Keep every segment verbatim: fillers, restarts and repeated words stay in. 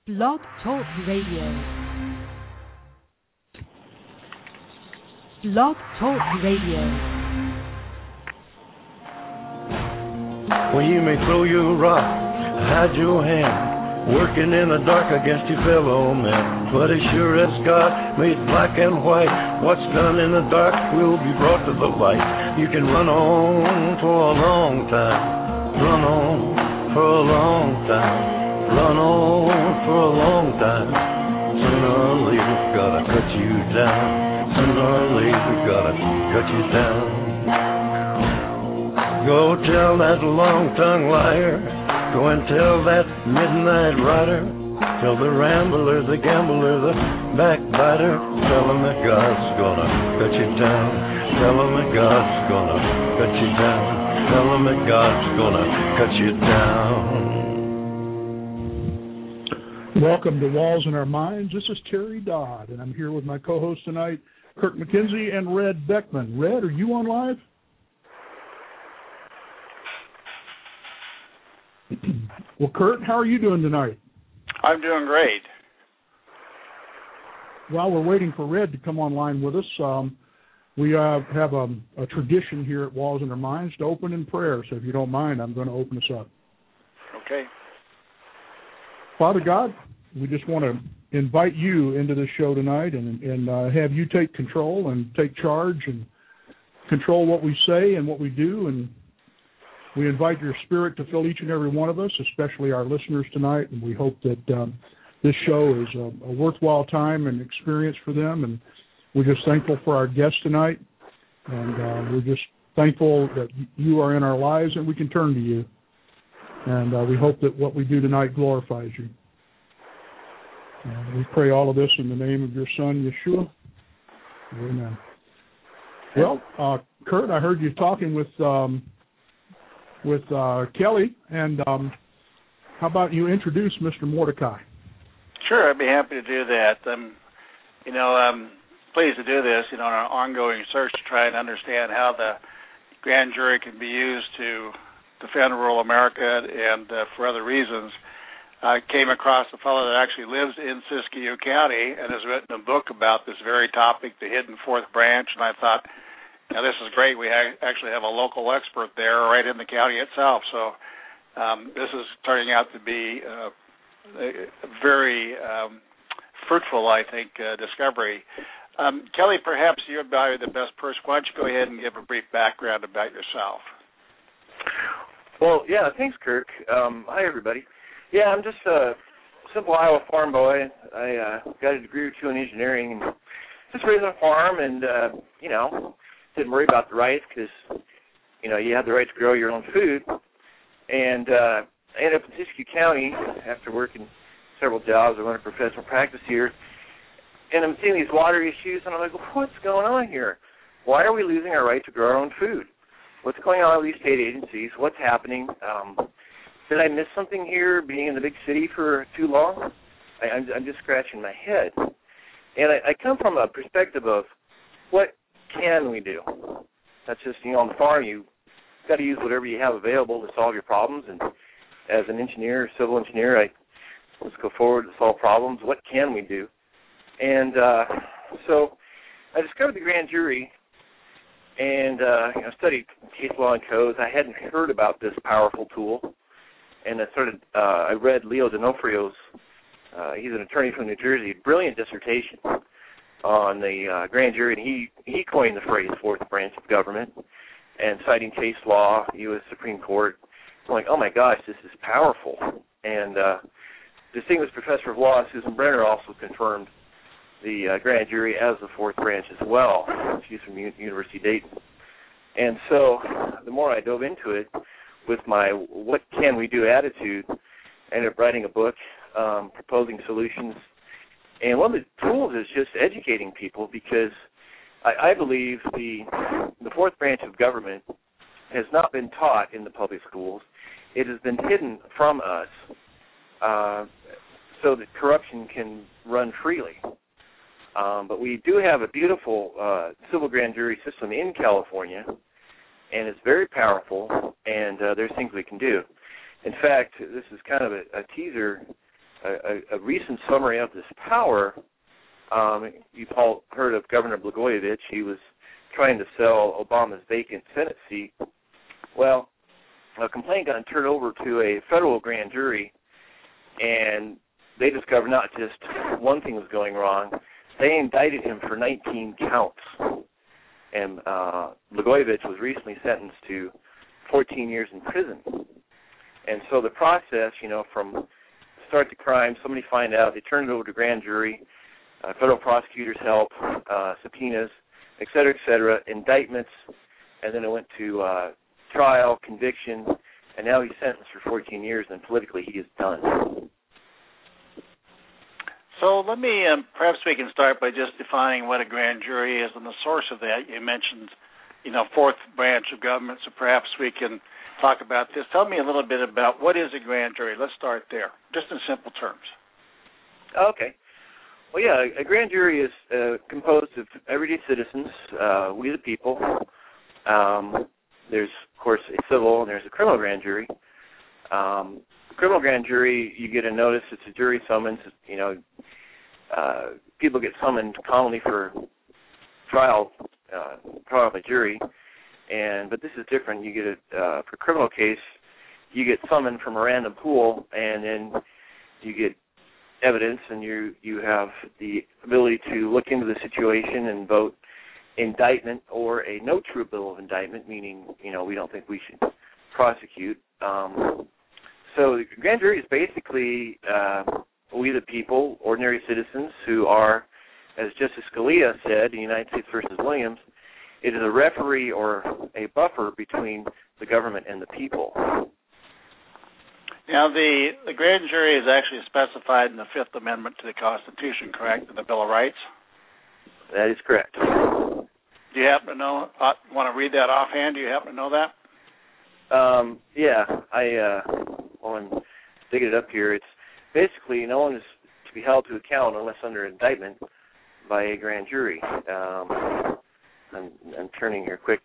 Blog Talk Radio. Blog Talk Radio. Well, you may throw your rock, hide your hand, working in the dark against your fellow man. But as sure as God made black and white, what's done in the dark will be brought to the light. You can run on for a long time, run on for a long time, run on for a long time. Sooner or later, gotta cut you down. Sooner or later, gotta cut you down. Go tell that long-tongued liar. Go and tell that midnight rider. Tell the rambler, the gambler, the backbiter. Tell him that God's gonna cut you down. Tell him that God's gonna cut you down. Tell him that God's gonna cut you down. Welcome to Walls in Our Minds. This is Terry Dodd, and I'm here with my co-host tonight, Kirk McKenzie and Red Beckman. Red, are you on live? Well, Kurt, how are you doing tonight? I'm doing great. While we're waiting for Red to come online with us, um, we uh, have a, a tradition here at Walls in Our Minds to open in prayer. So if you don't mind, I'm going to open us up. Okay. Father God, we just want to invite you into this show tonight and, and uh, have you take control and take charge and control what we say and what we do. And we invite your spirit to fill each and every one of us, especially our listeners tonight. And we hope that um, this show is a, a worthwhile time and experience for them. And we're just thankful for our guests tonight. And uh, we're just thankful that you are in our lives and we can turn to you. And uh, we hope that what we do tonight glorifies you. And we pray all of this in the name of your Son, Yeshua. Amen. Well, uh, Kurt, I heard you talking with um, with uh, Kelly, and um, how about you introduce Mister Mordecai? Sure, I'd be happy to do that. Um, you know, I'm pleased to do this, you know, in our ongoing search to try and understand how the grand jury can be used to defend rural America and uh, for other reasons. I came across a fellow that actually lives in Siskiyou County and has written a book about this very topic, the hidden fourth branch, and I thought, now this is great. We ha- actually have a local expert there right in the county itself, so um, this is turning out to be uh, a very um, fruitful, I think, uh, discovery. Um, Kelly, perhaps you're probably the best person. Why don't you go ahead and give a brief background about yourself? Well, yeah, thanks, Kirk. Um, hi, everybody. Yeah, I'm just a simple Iowa farm boy. I uh, got a degree or two in engineering and just raised on a farm and, uh, you know, didn't worry about the rights because, you know, you have the right to grow your own food. And uh, I ended up in Siskiyou County after working several jobs. I went to professional practice here. And I'm seeing these water issues, and I'm like, well, what's going on here? Why are we losing our right to grow our own food? What's going on with these state agencies? What's happening? Um, did I miss something here, being in the big city for too long? I, I'm, I'm just scratching my head. And I, I come from a perspective of what can we do? That's just, you know, on the farm, you've got to use whatever you have available to solve your problems. And as an engineer, civil engineer, I let's go forward to solve problems. What can we do? And uh, so I discovered the grand jury. And uh, you know, studied case law and codes. I hadn't heard about this powerful tool, and I started. Uh, I read Leo D'Onofrio's. Uh, he's an attorney from New Jersey. Brilliant dissertation on the uh, grand jury, and he he coined the phrase "fourth branch of government," and citing case law, U S Supreme Court. I'm like, oh my gosh, this is powerful. And uh, distinguished professor of law Susan Brenner also confirmed the uh, grand jury as the fourth branch as well. She's from U- University Dayton. And so the more I dove into it with my what can we do attitude, I ended up writing a book, um, proposing solutions. And one of the tools is just educating people because I, I believe the the fourth branch of government has not been taught in the public schools. It has been hidden from us uh, so that corruption can run freely. Um, but we do have a beautiful uh, civil grand jury system in California, and it's very powerful, and uh, there's things we can do. In fact, this is kind of a, a teaser a, a recent summary of this power. Um, you've all heard of Governor Blagojevich. He was trying to sell Obama's vacant Senate seat. Well, a complaint got turned over to a federal grand jury, and they discovered not just one thing was going wrong. They indicted him for nineteen counts. And uh, Blagojevich was recently sentenced to fourteen years in prison. And so the process, you know, from start to crime, somebody find out, they turn it over to grand jury, uh, federal prosecutors help, uh, subpoenas, et cetera, et cetera, indictments, and then it went to uh, trial, conviction, and now he's sentenced for fourteen years, and politically he is done. So let me, um, perhaps we can start by just defining what a grand jury is and the source of that. You mentioned, you know, fourth branch of government, so perhaps we can talk about this. Tell me a little bit about what is a grand jury. Let's start there, just in simple terms. Okay. Well, yeah, a grand jury is uh, composed of everyday citizens, uh, we the people. Um, there's, of course, a civil and there's a criminal grand jury. Um, criminal grand jury, you get a notice, it's a jury summons, you know, uh, people get summoned commonly for trial, uh, trial by jury, and but this is different. You get a, uh, for criminal case, you get summoned from a random pool, and then you get evidence, and you, you have the ability to look into the situation and vote indictment or a no true bill of indictment, meaning, you know, we don't think we should prosecute. Um, So the grand jury is basically uh, we the people, ordinary citizens who are, as Justice Scalia said in United States versus Williams, it is a referee or a buffer between the government and the people. Now, the, the grand jury is actually specified in the Fifth Amendment to the Constitution, correct, in the Bill of Rights? That is correct. Do you happen to know, uh, want to read that offhand? Do you happen to know that? Um, yeah, I... Uh, Well, I'm digging it up here. It's basically no one is to be held to account unless under indictment by a grand jury. Um, I'm, I'm turning here quick.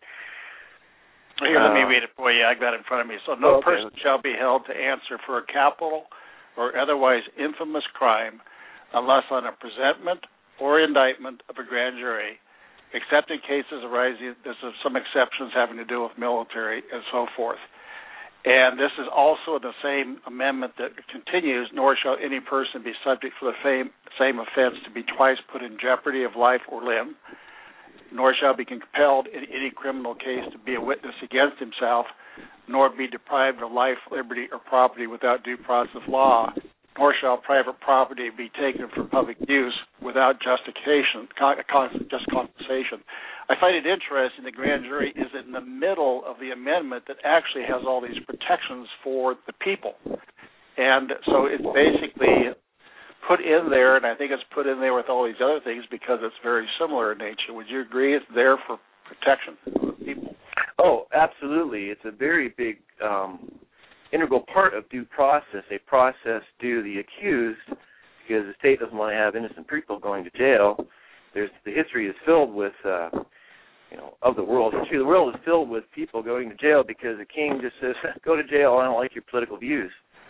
Here, let me uh, read it for you. I got it in front of me. So no oh, okay. person shall be held to answer for a capital or otherwise infamous crime unless on a presentment or indictment of a grand jury, except in cases arising, there's some exceptions having to do with military and so forth. And this is also the same amendment that continues, nor shall any person be subject for the same, same offense to be twice put in jeopardy of life or limb, nor shall be compelled in any criminal case to be a witness against himself, nor be deprived of life, liberty, or property without due process of law, nor shall private property be taken for public use without justification, just compensation. I find it interesting the grand jury is in the middle of the amendment that actually has all these protections for the people. And so it's basically put in there, and I think it's put in there with all these other things because it's very similar in nature. Would you agree it's there for protection of the people? Oh, absolutely. It's a very big um, integral part of due process, a process due the accused, because the state doesn't want to have innocent people going to jail. There's the history is filled with, uh, you know, of the world. History of the world is filled with people going to jail because the king just says, "Go to jail. I don't like your political views."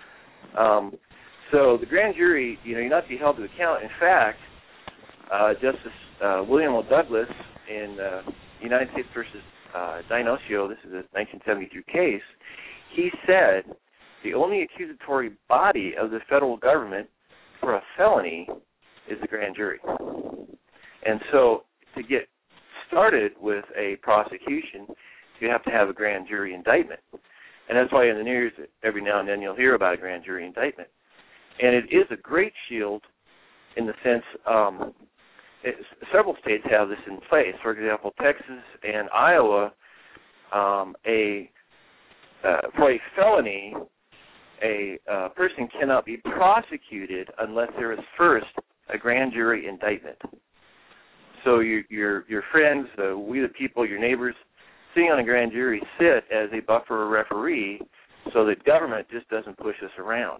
Um, so the grand jury, you know, you're not to be held to account. In fact, uh, Justice uh, William O. Douglas in uh, United States versus uh, Dinocio, this is a nineteen seventy-two case. He said the only accusatory body of the federal government for a felony is the grand jury. And so to get started with a prosecution, you have to have a grand jury indictment. And that's why in the news every now and then you'll hear about a grand jury indictment. And it is a great shield in the sense um, it, several states have this in place. For example, Texas and Iowa, um, a uh, for a felony, a uh, person cannot be prosecuted unless there is first a grand jury indictment. So your your your friends, uh, we the people, your neighbors, sitting on a grand jury sit as a buffer or referee so that government just doesn't push us around.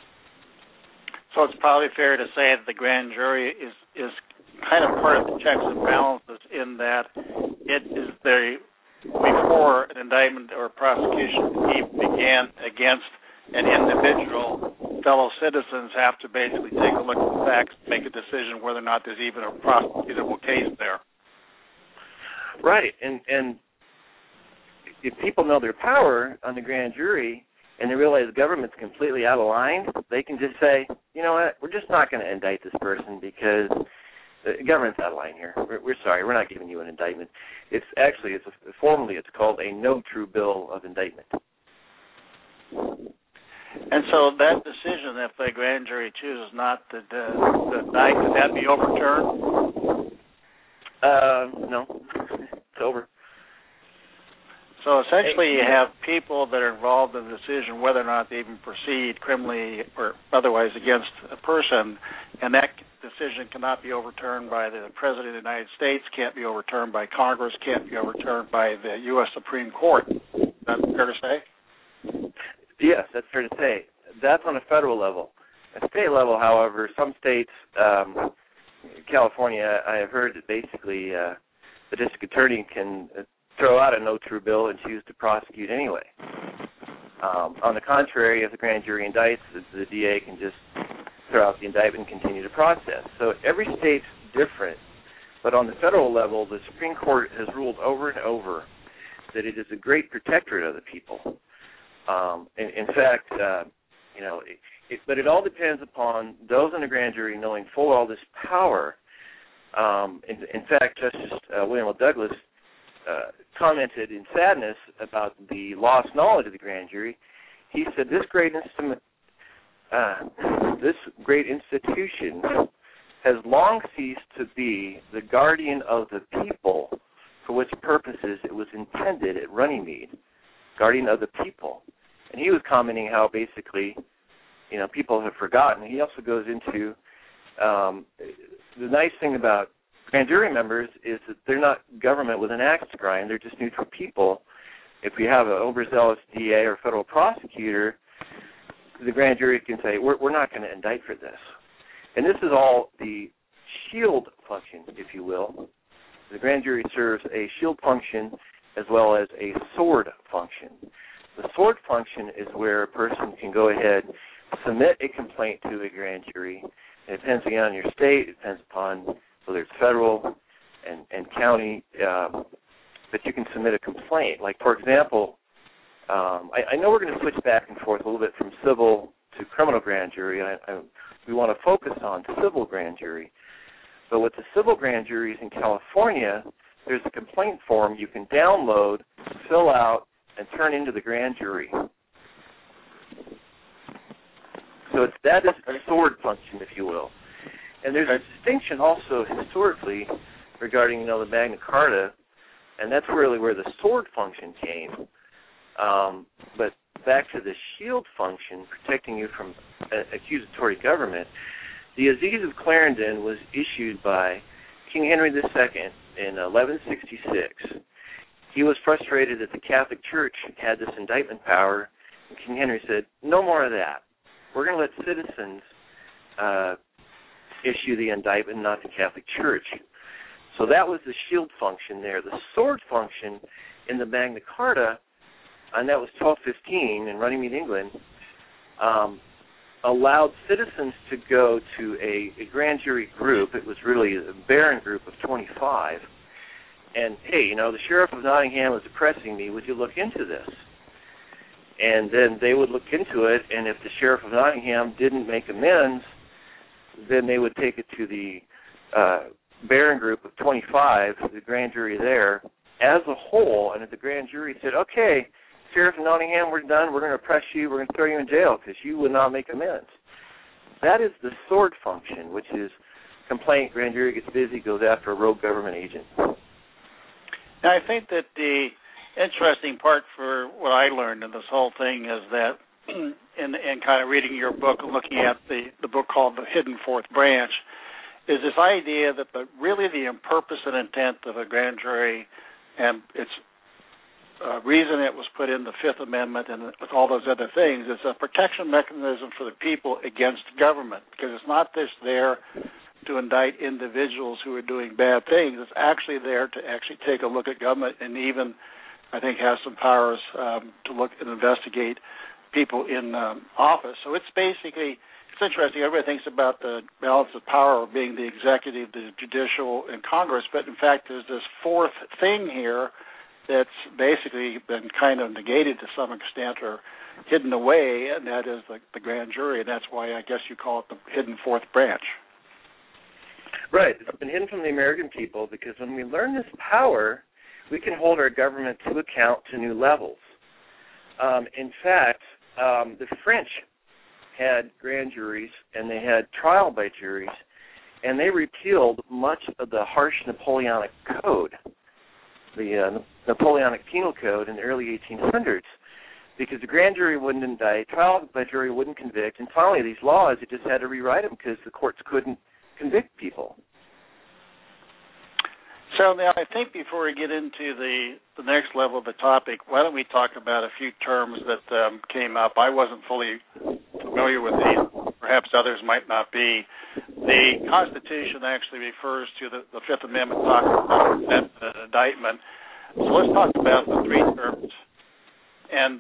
So it's probably fair to say that the grand jury is, is kind of part of the checks and balances in that it is the, before an indictment or prosecution began against an individual, fellow citizens have to basically take a look at the facts, make a decision whether or not there's even a prosecutable case there. Right, and and if people know their power on the grand jury and they realize the government's completely out of line, they can just say, you know what, we're just not going to indict this person because the government's out of line here. We're, we're sorry, we're not giving you an indictment. It's actually, it's a, formally, it's called a no true bill of indictment. And so that decision, if the grand jury chooses not to, to, to indict, can that be overturned? Uh, no, it's over. So essentially you have people that are involved in the decision whether or not they even proceed criminally or otherwise against a person, and that decision cannot be overturned by the President of the United States, can't be overturned by Congress, can't be overturned by the U S Supreme Court. Is that fair to say? Yes, that's fair to say. That's on a federal level. At state level, however, some states, um, California, I have heard that basically uh, the district attorney can uh, throw out a no true bill and choose to prosecute anyway. Um, on the contrary, if the grand jury indicts, the, the D A can just throw out the indictment and continue to process. So every state's different, but on the federal level, the Supreme Court has ruled over and over that it is a great protectorate of the people. Um, in, in fact, uh, you know, it, it, but it all depends upon those in the grand jury knowing full well this power. Um, in, in fact, Justice uh, William L. Douglas uh, commented in sadness about the lost knowledge of the grand jury. He said, "This great instrument, uh, this great institution, has long ceased to be the guardian of the people, for which purposes it was intended at Runnymede, guardian of the people." And he was commenting how basically, you know, people have forgotten. He also goes into um, the nice thing about grand jury members is that they're not government with an axe to grind. They're just neutral people. If we have an overzealous D A or federal prosecutor, the grand jury can say, we're, we're not going to indict for this. And this is all the shield function, if you will. The grand jury serves a shield function as well as a sword function. The sword function is where a person can go ahead, submit a complaint to a grand jury. It depends again on your state. It depends upon whether it's federal and, and county, um, but you can submit a complaint. Like, for example, um, I, I know we're going to switch back and forth a little bit from civil to criminal grand jury. I, I, we want to focus on civil grand jury. But with the civil grand juries in California, there's a complaint form you can download, fill out, and turn into the grand jury. So it's, that is a sword function, if you will. And there's a distinction also historically regarding, you know, the Magna Carta, and that's really where the sword function came. Um, but back to the shield function, protecting you from a, accusatory government, the Aziz of Clarendon was issued by King Henry the Second in eleven sixty-six. He was frustrated that the Catholic Church had this indictment power, and King Henry said, no more of that. We're going to let citizens uh, issue the indictment, not the Catholic Church. So that was the shield function there. The sword function in the Magna Carta, and that was twelve fifteen in Runnymede, England, um, allowed citizens to go to a, a grand jury group. It was really a baron group of twenty-five. And, hey, you know, the Sheriff of Nottingham was oppressing me. Would you look into this? And then they would look into it, and if the Sheriff of Nottingham didn't make amends, then they would take it to the uh, baron group of twenty-five, the grand jury there, as a whole. And if the grand jury said, okay, Sheriff of Nottingham, we're done. We're going to oppress you. We're going to throw you in jail because you would not make amends. That is the sword function, which is complaint, grand jury gets busy, goes after a rogue government agent. Now, I think that the interesting part for what I learned in this whole thing is that in, in kind of reading your book and looking at the, the book called The Hidden Fourth Branch is this idea that the really the purpose and intent of a grand jury and its uh, reason it was put in the Fifth Amendment and with all those other things is a protection mechanism for the people against government, because it's not just there to indict individuals who are doing bad things. It's actually there to actually take a look at government and even, I think, have some powers um, to look and investigate people in um, office. So it's basically, it's interesting. Everybody thinks about the balance of power being the executive, the judicial, and Congress, but in fact there's this fourth thing here that's basically been kind of negated to some extent or hidden away, and that is the, the grand jury, and that's why I guess you call it the hidden fourth branch. Right. It's been hidden from the American people because when we learn this power, we can hold our government to account to new levels. Um, in fact, um, the French had grand juries and they had trial by juries, and they repealed much of the harsh Napoleonic Code, the uh, Napoleonic Penal Code in the early eighteen hundreds, because the grand jury wouldn't indict, trial by jury wouldn't convict, and finally these laws, you just had to rewrite them because the courts couldn't convict people. So now I think before we get into the, the next level of the topic, why don't we talk about a few terms that um, came up. I wasn't fully familiar with these. Perhaps others might not be. The Constitution actually refers to the, the Fifth Amendment talking about consent and indictment. So let's talk about the three terms. And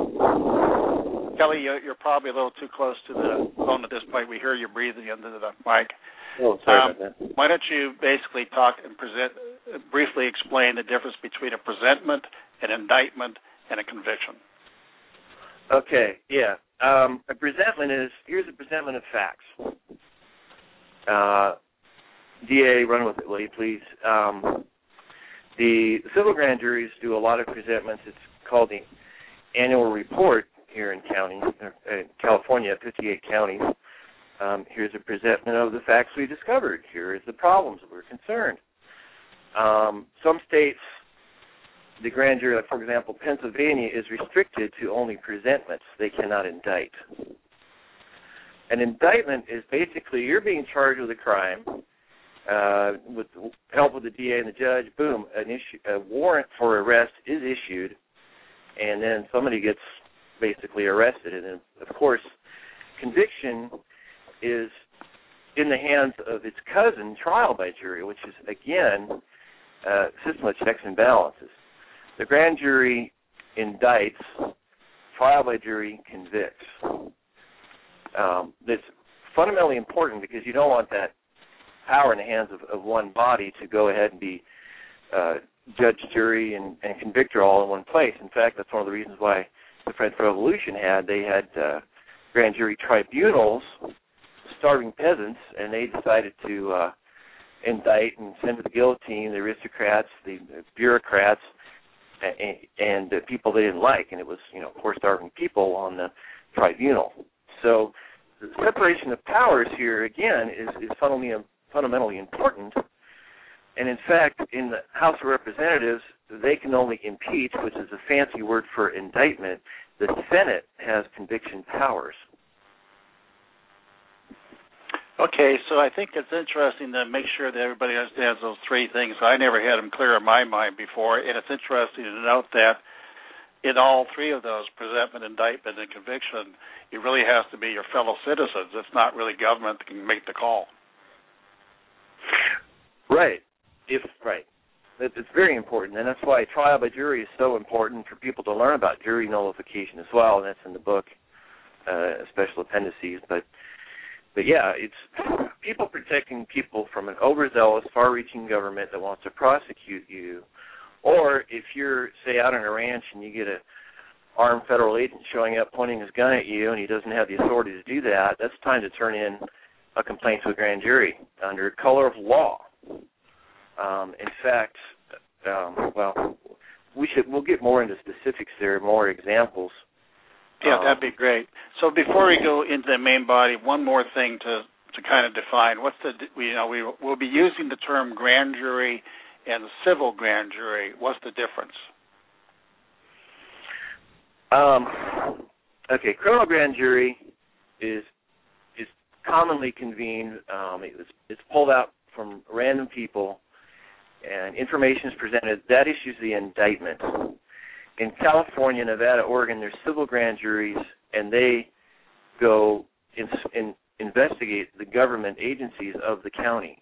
uh, Kelly, you're probably a little too close to the phone at this point. We hear you breathing into the mic. Oh, sorry um, about that. Why don't you basically talk and present, briefly explain the difference between a presentment, an indictment, and a conviction? Okay, yeah. Um, a presentment is, here's a presentment of facts. Uh, D A, run with it, will you please? Um, the civil grand juries do a lot of presentments. It's called the annual report here in county, uh, California, fifty-eight counties. Um, here's a presentment of the facts we discovered. Here is the problems that we're concerned. Um, some states, the grand jury, like for example, Pennsylvania, is restricted to only presentments. They cannot indict. An indictment is basically you're being charged with a crime. Uh, with help with the D A and the judge, boom, an issue, a warrant for arrest is issued, and then somebody gets basically arrested. And then, of course, conviction is in the hands of its cousin, trial by jury, which is, again, a system of checks and balances. The grand jury indicts, trial by jury convicts. Um, that's fundamentally important because you don't want that power in the hands of, of one body to go ahead and be uh, judge, jury, and, and convictor all in one place. In fact, that's one of the reasons why the French Revolution had, they had uh, grand jury tribunals, starving peasants, and they decided to uh, indict and send to the guillotine the aristocrats, the, the bureaucrats, and, and the people they didn't like. And it was, you know, poor starving people on the tribunal. So the separation of powers here, again, is, is fundamentally, fundamentally important. And, in fact, in the House of Representatives, they can only impeach, which is a fancy word for indictment. The Senate has conviction powers. Okay, so I think it's interesting to make sure that everybody understands those three things. I never had them clear in my mind before, and it's interesting to note that in all three of those, presentment, indictment, and conviction, it really has to be your fellow citizens. It's not really government that can make the call. Right. If right. It's very important, and that's why trial by jury is so important for people to learn about jury nullification as well, and that's in the book, uh, special appendices. But But, yeah, it's people protecting people from an overzealous, far-reaching government that wants to prosecute you. Or if you're, say, out on a ranch and you get an armed federal agent showing up pointing his gun at you and he doesn't have the authority to do that, that's time to turn in a complaint to a grand jury under color of law. Um, in fact, um, well, we should, we'll get more into specifics there, more examples. Yeah, that'd be great. So before we go into the main body, one more thing to, to kind of define. What's the, you know, we, we'll be using the term grand jury and civil grand jury. What's the difference? Um, okay, criminal grand jury is is commonly convened. Um, it's, it's pulled out from random people, and information is presented. That issues the indictment. In California, Nevada, Oregon, there's civil grand juries, and they go in, in, investigate the government agencies of the county.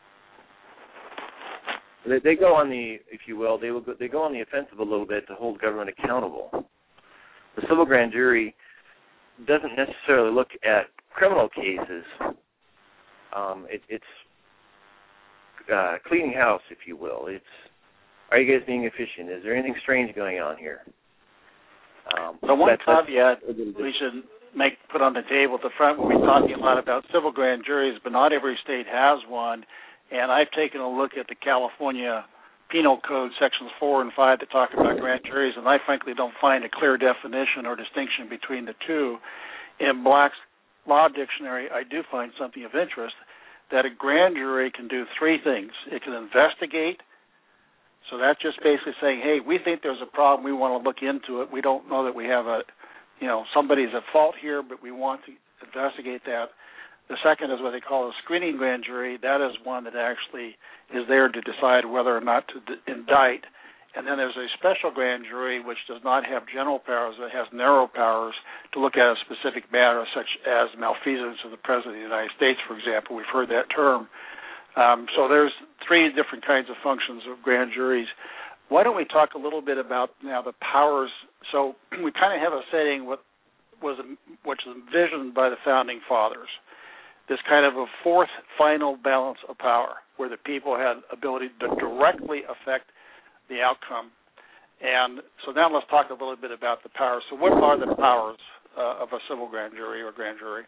They, they go on the, if you will, they will go, they go on the offensive a little bit to hold government accountable. The civil grand jury doesn't necessarily look at criminal cases. Um, it, it's uh, cleaning house, if you will. It's, are you guys being efficient? Is there anything strange going on here? Um, the one that, caveat we should make put on the table at the front, we'll be talking a lot about civil grand juries, but not every state has one. And I've taken a look at the California Penal Code sections four and five that talk about grand juries, and I frankly don't find a clear definition or distinction between the two. In Black's Law Dictionary, I do find something of interest, that a grand jury can do three things. It can investigate, so that's just basically saying, hey, we think there's a problem, we want to look into it. We don't know that we have a, you know, somebody's at fault here, but we want to investigate that. The second is what they call a screening grand jury. That is one that actually is there to decide whether or not to d- indict. And then there's a special grand jury which does not have general powers, it has narrow powers to look at a specific matter, such as malfeasance of the President of the United States, for example. We've heard that term. Um, so there's three different kinds of functions of grand juries. Why don't we talk a little bit about now the powers? So we kind of have a setting what was which was envisioned by the Founding Fathers, this kind of a fourth final balance of power where the people had ability to directly affect the outcome. And so now let's talk a little bit about the powers. So what are the powers uh, of a civil grand jury or grand jury?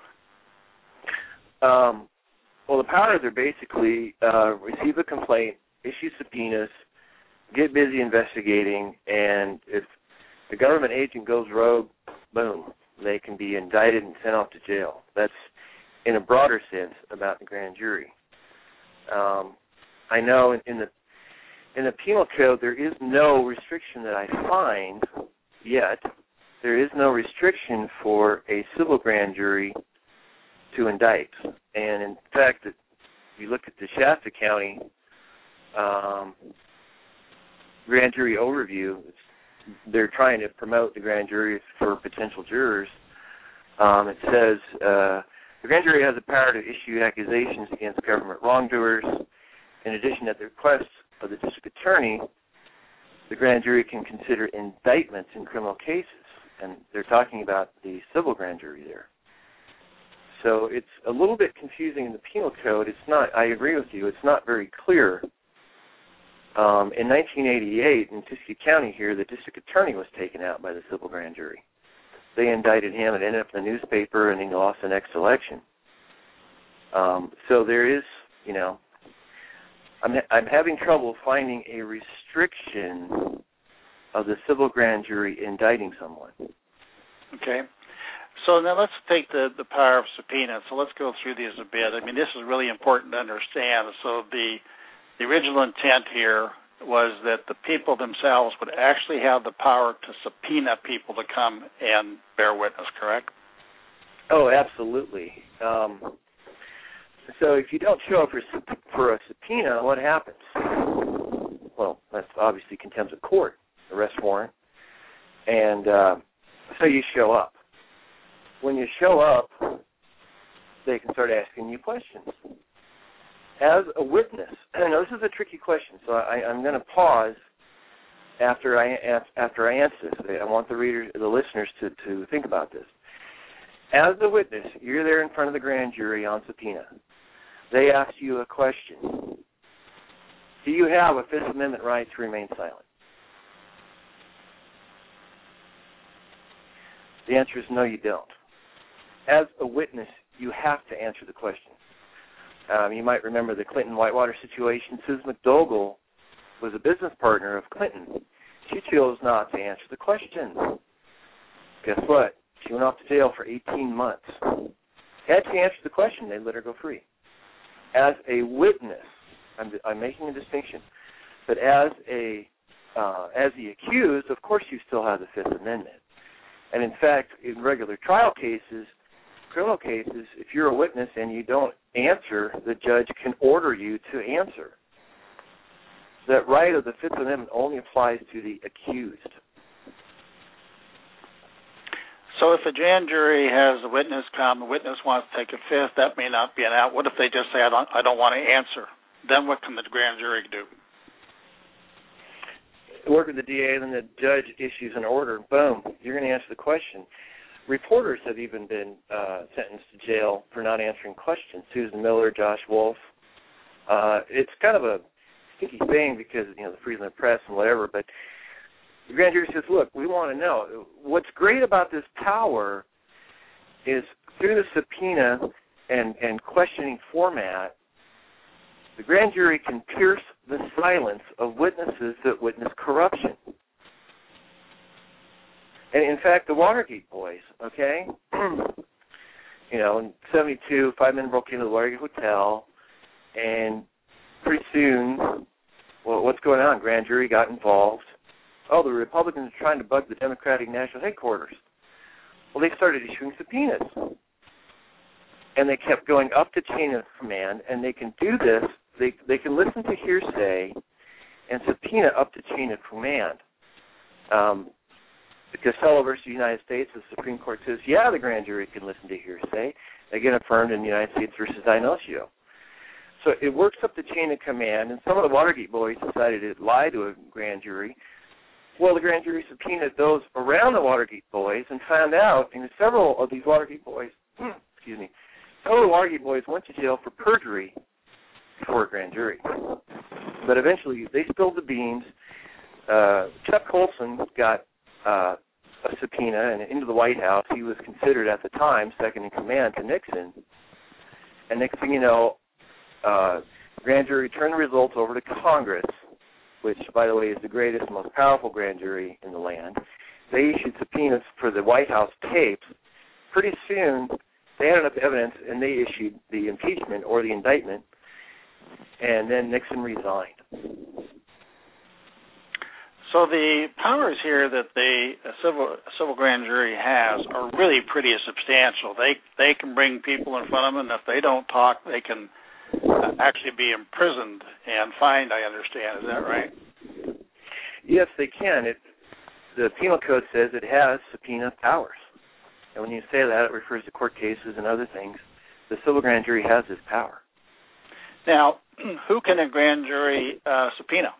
Um, well, the powers are basically uh, receive a complaint, issue subpoenas, get busy investigating, and if the government agent goes rogue, boom, they can be indicted and sent off to jail. That's in a broader sense about the grand jury. Um, I know in, in the in the penal code there is no restriction that I find yet. There is no restriction for a civil grand jury to indict. And in fact, if you look at the Shasta County um, grand jury overview, it's, they're trying to promote the grand jury for potential jurors. Um, it says uh, the grand jury has the power to issue accusations against government wrongdoers. In addition, at the request of the district attorney, the grand jury can consider indictments in criminal cases, and they're talking about the civil grand jury there. So it's a little bit confusing in the penal code. It's not, I agree with you, it's not very clear. Um, in nineteen eighty-eight, in Tuskegee County here, the district attorney was taken out by the civil grand jury. They indicted him, it ended up in the newspaper, and he lost the next election. Um, so there is, you know, I'm, I'm having trouble finding a restriction of the civil grand jury indicting someone. Okay. So now let's take the, the power of subpoena. So let's go through these a bit. I mean, this is really important to understand. So the the original intent here was that the people themselves would actually have the power to subpoena people to come and bear witness, correct? Oh, absolutely. Um, so if you don't show up for, for a subpoena, what happens? Well, that's obviously contempt of court, arrest warrant. And uh, so you show up. When you show up, they can start asking you questions. As a witness, and I know this is a tricky question, so I, I'm going to pause after I after I answer this. I want the readers, the listeners, to, to think about this. As a witness, you're there in front of the grand jury on subpoena. They ask you a question. Do you have a Fifth Amendment right to remain silent? The answer is no, you don't. As a witness, you have to answer the question. Um, you might remember the Clinton-Whitewater situation. Susan McDougall was a business partner of Clinton. She chose not to answer the question. Guess what? She went off to jail for eighteen months. Had she answered the question, they let her go free. As a witness, I'm, I'm making a distinction, but as a uh, as the accused, of course you still have the Fifth Amendment. And in fact, in regular trial cases, criminal cases, if you're a witness and you don't answer, the judge can order you to answer. That right of the Fifth Amendment only applies to the accused. So if a grand jury has a witness come, the witness wants to take a fifth, that may not be an out. What if they just say, I don't, I don't want to answer? Then what can the grand jury do? Work with the D A, then the judge issues an order. Boom, you're going to answer the question. reporters have even been uh, sentenced to jail for not answering questions. Susan Miller, Josh Wolf. Uh, it's kind of a sticky thing because, you know, the freedom of the press and whatever, but the grand jury says, look, we want to know. What's great about this power is through the subpoena and, and questioning format, the grand jury can pierce the silence of witnesses that witness corruption. And, in fact, the Watergate boys, okay, you know, in seventy-two, five men broke into the Watergate Hotel, and pretty soon, well, what's going on? Grand jury got involved. Oh, the Republicans are trying to bug the Democratic National Headquarters. Well, they started issuing subpoenas. And they kept going up the chain of command, and they can do this. They they can listen to hearsay and subpoena up the chain of command. Um, because Costello versus the United States, the Supreme Court says, yeah, the grand jury can listen to hearsay. Again, affirmed in the United States versus Dinocio. So it works up the chain of command, and some of the Watergate boys decided to lie to a grand jury. Well, the grand jury subpoenaed those around the Watergate boys and found out, and several of these Watergate boys, excuse me, several of the Watergate boys went to jail for perjury before a grand jury. But eventually, they spilled the beans. Uh, Chuck Colson got uh, a subpoena and into the White House. He was considered at the time second in command to Nixon. And next thing you know, uh, grand jury turned the results over to Congress, which, by the way, is the greatest, most powerful grand jury in the land. They issued subpoenas for the White House tapes. Pretty soon, they had enough evidence, and they issued the impeachment or the indictment, and then Nixon resigned. So the powers here that the a civil a civil grand jury has are really pretty substantial. They they can bring people in front of them, and if they don't talk, they can uh, actually be imprisoned and fined, I understand. Is that right? Yes, they can. It, the Penal Code says it has subpoena powers. And when you say that, it refers to court cases and other things. The civil grand jury has this power. Now, who can a grand jury uh, subpoena?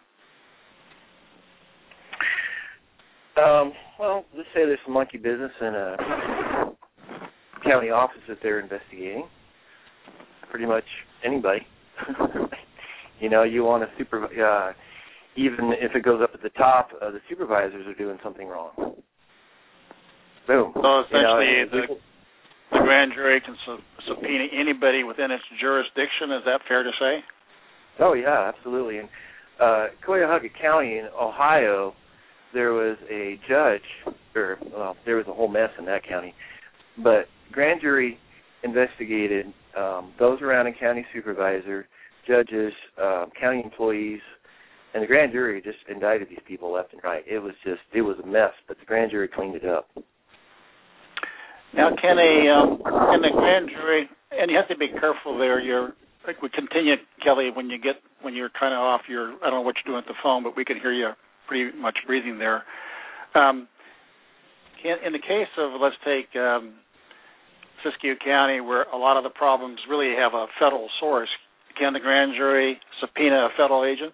Um, well, let's say there's some monkey business in a county office that they're investigating. Pretty much anybody. You know, you want to supervise, uh, even if it goes up at the top, uh, the supervisors are doing something wrong. Boom. So essentially, you know, the, people, the grand jury can sub- subpoena anybody within its jurisdiction. Is that fair to say? Oh, yeah, absolutely. In uh, Cuyahoga County in Ohio, there was a judge, or, well, there was a whole mess in that county, but grand jury investigated um, those around a county supervisor, judges, uh, county employees, and the grand jury just indicted these people left and right. It was just, it was a mess, but the grand jury cleaned it up. Now, can a um, can the grand jury, and you have to be careful there. You're like we continue, Kelly, when you get when you're kind of off your, I don't know what you're doing at the phone, but we can hear you pretty much breathing there. Um, can, in the case of, let's take um, Siskiyou County, where a lot of the problems really have a federal source, can the grand jury subpoena a federal agent?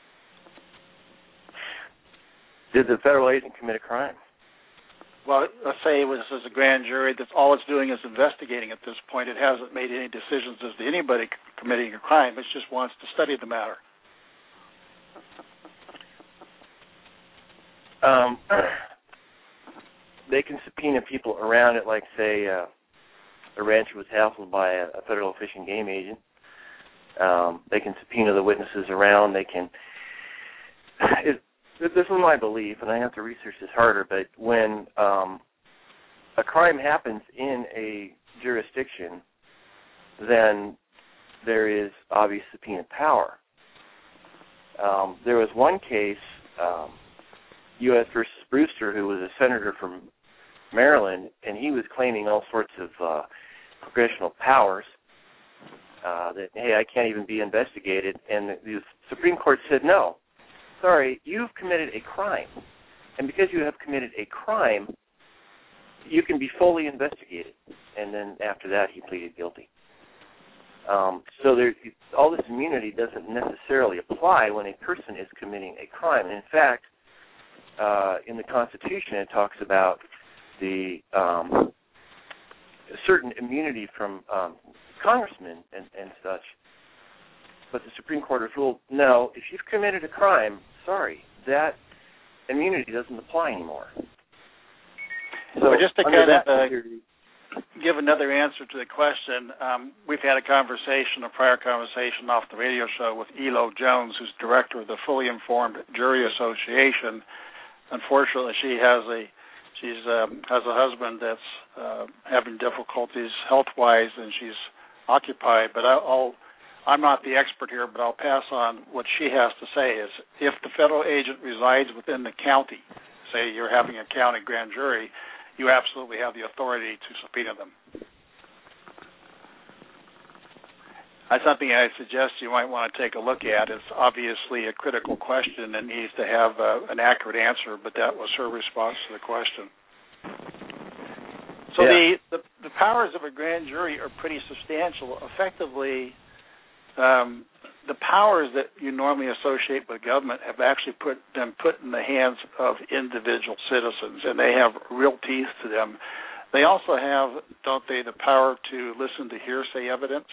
Did the federal agent commit a crime? Well, let's say it was as a grand jury that's all it's doing is investigating at this point. It hasn't made any decisions as to anybody committing a crime. It just wants to study the matter. Um, they can subpoena people around it, like, say, uh, a rancher was hassled by a, a federal fish and game agent. Um, they can subpoena the witnesses around. They can... It, this is my belief, and I have to research this harder, but when um, a crime happens in a jurisdiction, then there is obvious subpoena power. Um, there was one case, um, U S versus Brewster, who was a senator from Maryland, and he was claiming all sorts of uh, congressional powers uh, that, hey, I can't even be investigated. And the Supreme Court said, no, sorry, you've committed a crime. And because you have committed a crime, you can be fully investigated. And then after that, he pleaded guilty. Um, so there, all this immunity doesn't necessarily apply when a person is committing a crime. And in fact, uh, in the Constitution, it talks about the um, certain immunity from um, congressmen and, and such. But the Supreme Court has ruled, no, if you've committed a crime, sorry, that immunity doesn't apply anymore. So well, just to kind of uh, theory, give another answer to the question, um, we've had a conversation, a prior conversation off the radio show with Elo Jones, who's director of the Fully Informed Jury Association. Unfortunately, she has a she's um, has a husband that's uh, having difficulties health-wise, and she's occupied. But I, I'll I'm not the expert here, but I'll pass on what she has to say. Is if the federal agent resides within the county, say you're having a county grand jury, you absolutely have the authority to subpoena them. That's something I suggest you might want to take a look at. It's obviously a critical question and needs to have uh, an accurate answer, but that was her response to the question. So yeah. the, the, the powers of a grand jury are pretty substantial. Effectively, um, the powers that you normally associate with government have actually put been put in the hands of individual citizens, and they have real teeth to them. They also have, don't they, the power to listen to hearsay evidence?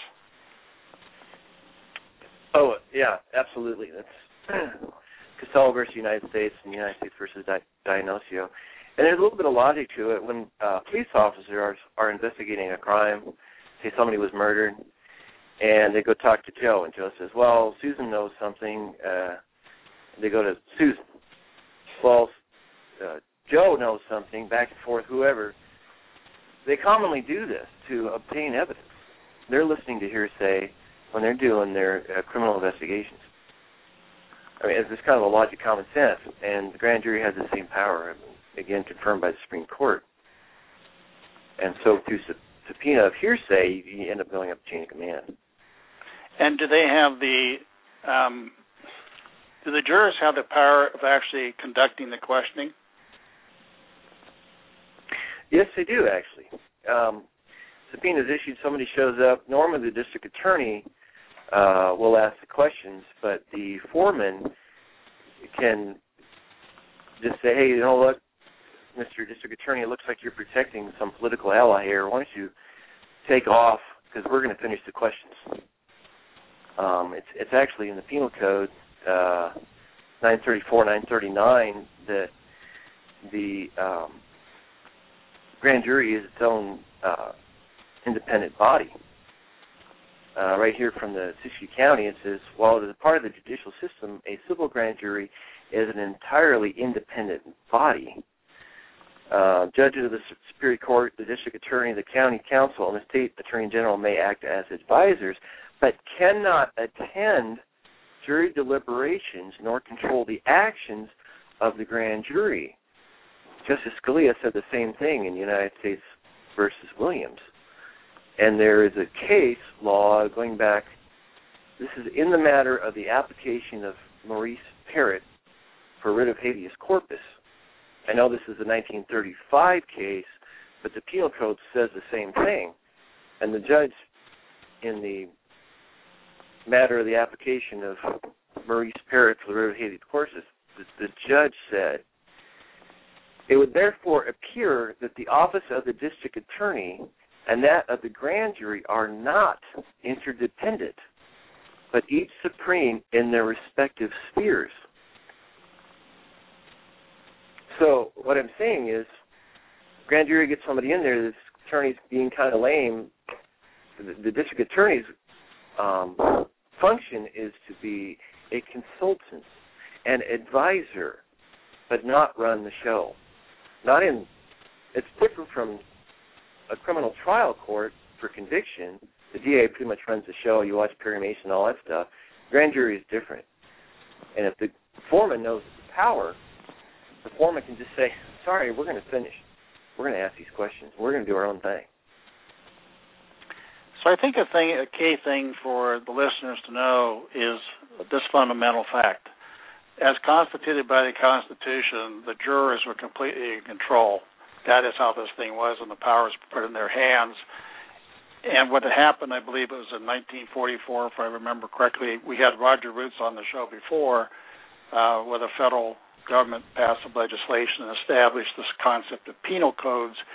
Oh, yeah, absolutely. That's Costello versus United States and United States versus Di- Dionisio. And there's a little bit of logic to it. When uh, police officers are, are investigating a crime, say somebody was murdered, and they go talk to Joe, and Joe says, well, Susan knows something. Uh, they go to Susan. Well, uh, Joe knows something, back and forth, whoever. They commonly do this to obtain evidence. They're listening to hearsay when they're doing their uh, criminal investigations. I mean, it's just kind of a logic, common sense, and the grand jury has the same power, again, confirmed by the Supreme Court. And so through sub- subpoena of hearsay, you end up going up the chain of command. And do they have the, um, do the jurors have the power of actually conducting the questioning? Yes, they do, actually. Um, subpoena is issued, somebody shows up. Normally the district attorney uh, will ask the questions, but the foreman can just say, hey, you know what, Mister District Attorney, it looks like you're protecting some political ally here. Why don't you take off, because we're going to finish the questions. Um, it's, it's actually in the penal code, uh, nine thirty-four, nine thirty-nine, that the um, grand jury is its own uh, independent body. Uh, right here from the Siskiyou County, it says, while it is a part of the judicial system, a civil grand jury is an entirely independent body. Uh, judges of the Superior Court, the district attorney, the county council, and the state attorney general may act as advisors, but cannot attend jury deliberations nor control the actions of the grand jury. Justice Scalia said the same thing in United States versus Williams. And there is a case law going back, this is in the matter of the application of Maurice Parrott for writ of habeas corpus. I know this is a nineteen thirty-five case, but the penal code says the same thing. And the judge in the matter of the application of Maurice Parrott for the writ of habeas corpus, the, the judge said, it would therefore appear that the office of the district attorney and that of the grand jury are not interdependent, but each supreme in their respective spheres. So what I'm saying is, grand jury gets somebody in there, this attorney's being kind of lame. The, the district attorney's um, function is to be a consultant, an advisor, but not run the show. Not in, it's different from a criminal trial court for conviction. The D A pretty much runs the show. You watch Perry Mason, all that stuff. Grand jury is different. And if the foreman knows the power, the foreman can just say, sorry, we're going to finish. We're going to ask these questions. We're going to do our own thing. So I think a thing, a key thing for the listeners to know is this fundamental fact. As constituted by the Constitution, the jurors were completely in control. That is how this thing was, and the powers were put in their hands. And what had happened, I believe it was in nineteen forty-four, if I remember correctly, we had Roger Roots on the show before, uh, where the federal government passed some legislation and established this concept of penal codes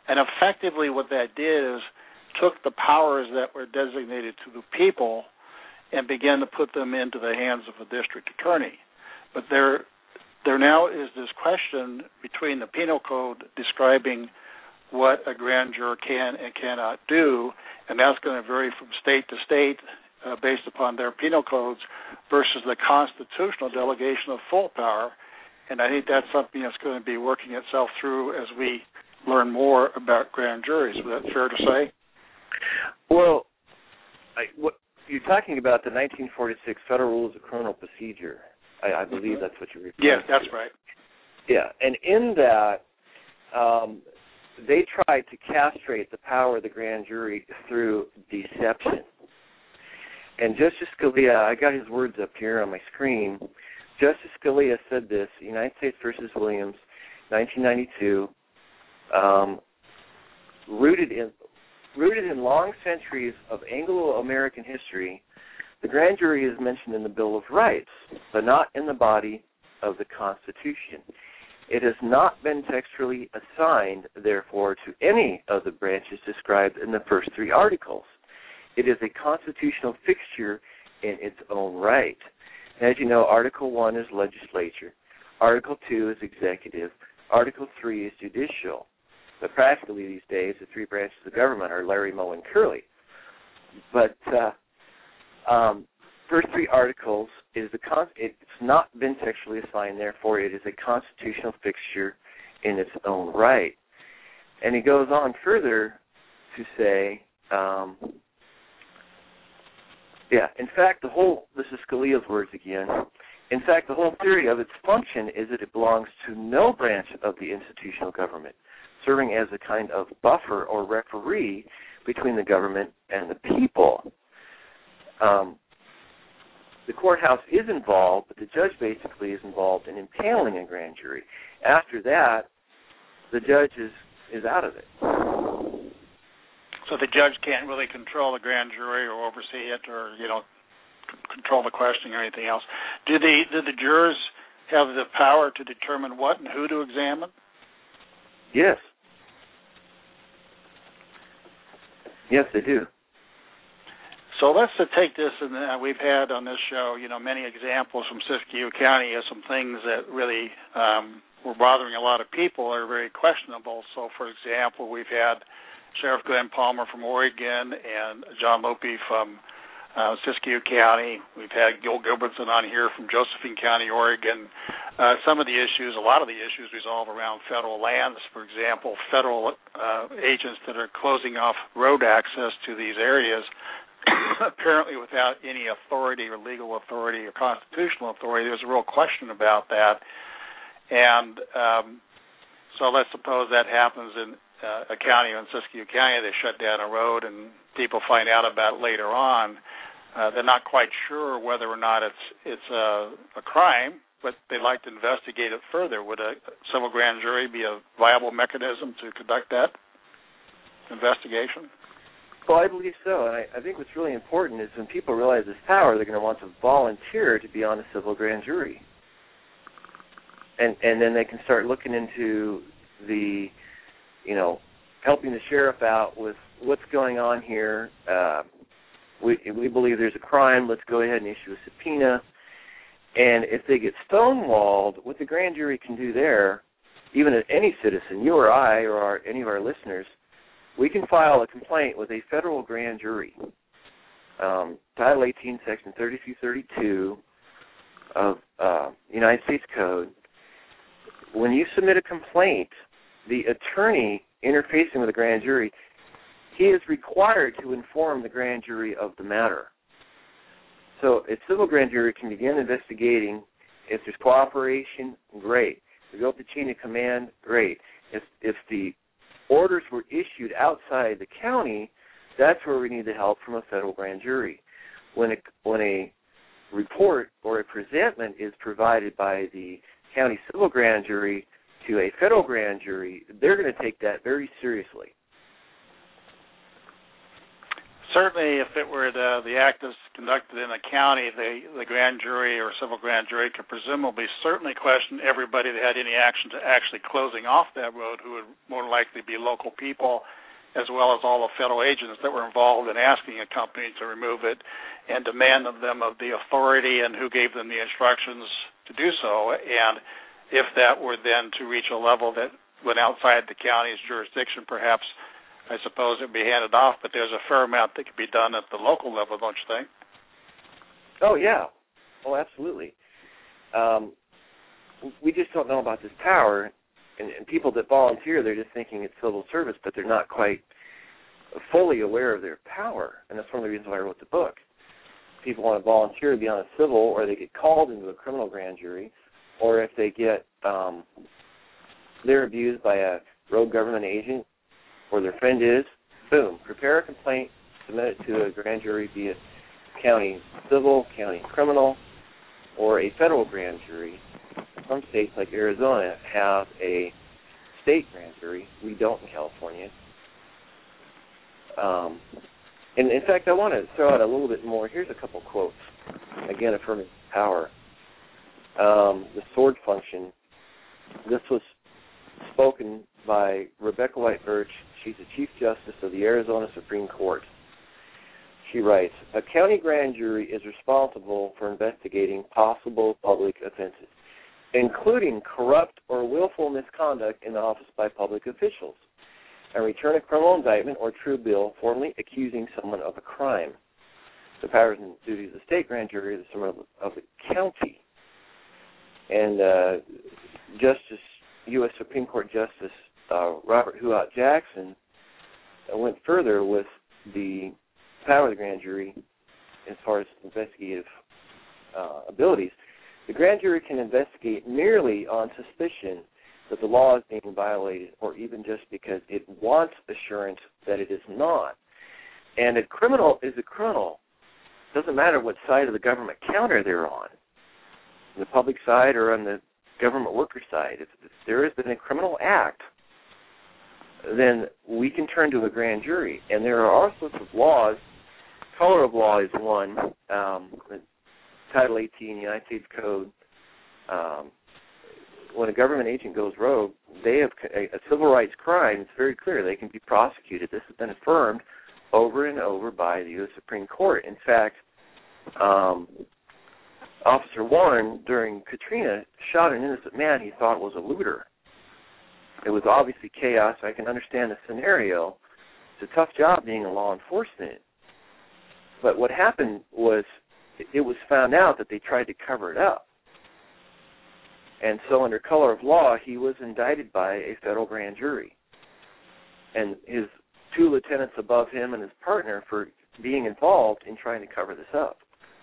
And effectively what that did is took the powers that were designated to the people and began to put them into the hands of a district attorney. But there, there now is this question between the penal code describing what a grand juror can and cannot do, and that's going to vary from state to state uh, based upon their penal codes versus the constitutional delegation of full power. And I think that's something that's going to be working itself through as we learn more about grand juries. Is that fair to say? Well, I, what, you're talking about the nineteen forty-six Federal Rules of Criminal Procedure. I, I believe mm-hmm. that's what you're referring yes, to. Yes, that's right. Yeah, and in that, um, they tried to castrate the power of the grand jury through deception. And Justice Scalia, I got his words up here on my screen. Justice Scalia said this, United States versus Williams, nineteen ninety-two, um, rooted in rooted in long centuries of Anglo-American history, the grand jury is mentioned in the Bill of Rights, but not in the body of the Constitution. It has not been textually assigned, therefore, to any of the branches described in the first three articles. It is a constitutional fixture in its own right. As you know, Article one is legislature. Article two is executive. Article three is judicial. But practically these days, the three branches of government are Larry, Moe, and Curly. But uh, um, first three articles is the con- it's not been textually assigned, therefore it is a constitutional fixture in its own right. And he goes on further to say, um, yeah, in fact, the whole, this is Scalia's words again, in fact, the whole theory of its function is that it belongs to no branch of the institutional government, serving as a kind of buffer or referee between the government and the people. Um, the courthouse is involved, but the judge basically is involved in impaling a grand jury. After that, the judge is, is out of it. So the judge can't really control the grand jury or oversee it or, you know, c- control the questioning or anything else. Do the, do the jurors have the power to determine what and who to examine? Yes. Yes, they do. So let's uh, take this, and uh, we've had on this show, you know, many examples from Siskiyou County of some things that really um, were bothering a lot of people are very questionable. So, for example, we've had Sheriff Glenn Palmer from Oregon and John Lope from uh, Siskiyou County. We've had Gil Gilbertson on here from Josephine County, Oregon. Uh, some of the issues, a lot of the issues resolve around federal lands. For example, federal uh, agents that are closing off road access to these areas, apparently without any authority or legal authority or constitutional authority. There's a real question about that. And um, so let's suppose that happens in uh, a county in Siskiyou County. They shut down a road and people find out about it later on. Uh, they're not quite sure whether or not it's it's a, a crime, but they'd like to investigate it further. Would a civil grand jury be a viable mechanism to conduct that investigation? Well, I believe so, and I, I think what's really important is when people realize this power, they're going to want to volunteer to be on a civil grand jury. And and then they can start looking into the, you know, helping the sheriff out with what's going on here. Uh, we we believe there's a crime. Let's go ahead and issue a subpoena. And if they get stonewalled, what the grand jury can do there, even as any citizen, you or I or our, any of our listeners, we can file a complaint with a federal grand jury. Um, Title eighteen, Section thirty-two thirty-two of uh, United States Code. When you submit a complaint, the attorney interfacing with the grand jury, he is required to inform the grand jury of the matter. So a civil grand jury can begin investigating. If there's cooperation, great. If we go up the chain of command, great. If if the orders were issued outside the county, that's where we need the help from a federal grand jury. When a, when a report or a presentment is provided by the county civil grand jury to a federal grand jury, they're going to take that very seriously. certainly, if it were the, the act is conducted in a county, the, the grand jury or civil grand jury could presumably certainly question everybody that had any action to actually closing off that road, who would more likely be local people, as well as all the federal agents that were involved in asking a company to remove it and demand of them of the authority and who gave them the instructions to do so. And if that were then to reach a level that went outside the county's jurisdiction, perhaps, I suppose it would be handed off, but there's a fair amount that could be done at the local level, don't you think? Oh, yeah. Oh, absolutely. Um, we just don't know about this power, and, and people that volunteer, they're just thinking it's civil service, but they're not quite fully aware of their power, and that's one of the reasons why I wrote the book. People want to volunteer to be on a civil, or they get called into a criminal grand jury, or if they get, um, they're abused by a rogue government agent, or their friend is, boom, prepare a complaint, submit it to a grand jury, be it county civil, county criminal, or a federal grand jury. Some states like Arizona have a state grand jury. We don't in California. Um, and in fact, I want to throw out a little bit more. Here's a couple quotes, again, affirming power. Um, the sword function. This was spoken by Rebecca White Birch. She's the Chief Justice of the Arizona Supreme Court. She writes, a county grand jury is responsible for investigating possible public offenses, including corrupt or willful misconduct in the office by public officials, and return a criminal indictment or true bill formally accusing someone of a crime. The powers and duties of the state grand jury are the sum of the county. And uh, Justice, U S Supreme Court Justice uh, Robert Huot Jackson uh, went further with the power of the grand jury as far as investigative uh, abilities. The grand jury can investigate merely on suspicion that the law is being violated, or even just because it wants assurance that it is not. And a criminal is a criminal. It doesn't matter what side of the government counter they're on, on the public side or on the government worker side. If, if there has been a criminal act, then we can turn to a grand jury. And there are all sorts of laws. Color of law is one. Um, Title eighteen, United States Code. Um, when a government agent goes rogue, they have a, a civil rights crime. It's very clear they can be prosecuted. This has been affirmed over and over by the U S Supreme Court. In fact, um, Officer Warren, during Katrina, shot an innocent man he thought was a looter. It was obviously chaos. I can understand the scenario. It's a tough job being a law enforcement. But what happened was it was found out that they tried to cover it up. And so under color of law, he was indicted by a federal grand jury. And his two lieutenants above him and his partner for being involved in trying to cover this up.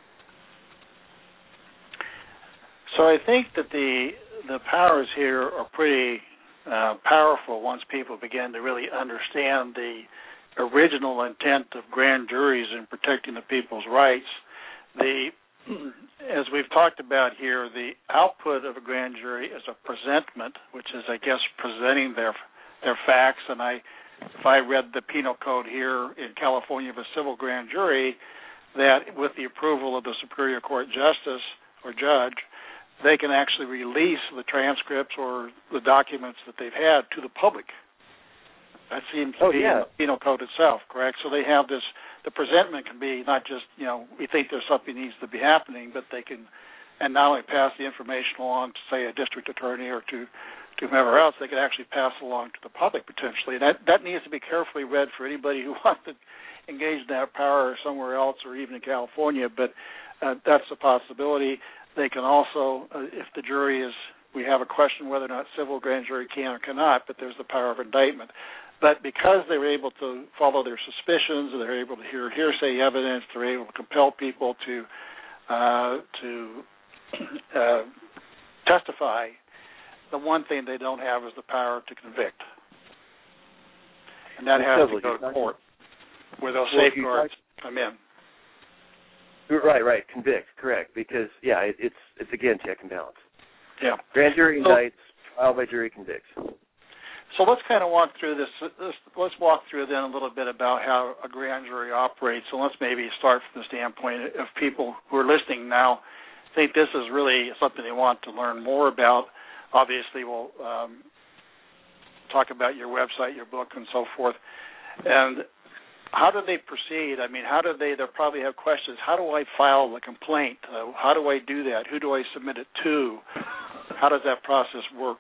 So I think that the the powers here are pretty uh, powerful once people begin to really understand the original intent of grand juries in protecting the people's rights. The as we've talked about here, the output of a grand jury is a presentment, which is, I guess, presenting their their facts. And I, if I read the penal code here in California of a civil grand jury, that with the approval of the Superior Court justice or judge, they can actually release the transcripts or the documents that they've had to the public. That seems to oh, be yeah. in the penal code itself, correct? So they have this, the presentment can be not just, you know, we think there's something needs to be happening, but they can, and not only pass the information along to, say, a district attorney or to, to whomever else, they can actually pass it along to the public potentially. That that needs to be carefully read for anybody who wants to engage in that power somewhere else or even in California, but uh, that's a possibility. They can also, uh, if the jury is, we have a question whether or not civil grand jury can or cannot, but there's the power of indictment. But because they were able to follow their suspicions, they're able to hear hearsay evidence, they're able to compel people to uh, to uh, testify, the one thing they don't have is the power to convict. And that has to go to court, where those well, safeguards come in. Right, right, convict, correct, because, yeah, it, it's, it's again, check and balance. Yeah. Grand jury so, indicts, trial by jury convicts. So let's kind of walk through this. this. Let's walk through then a little bit about how a grand jury operates. So let's maybe start from the standpoint of people who are listening now think this is really something they want to learn more about. Obviously, we'll um, talk about your website, your book, and so forth. And how do they proceed? I mean, how do they, they'll probably have questions. How do I file the complaint? Uh, how do I do that? Who do I submit it to? How does that process work?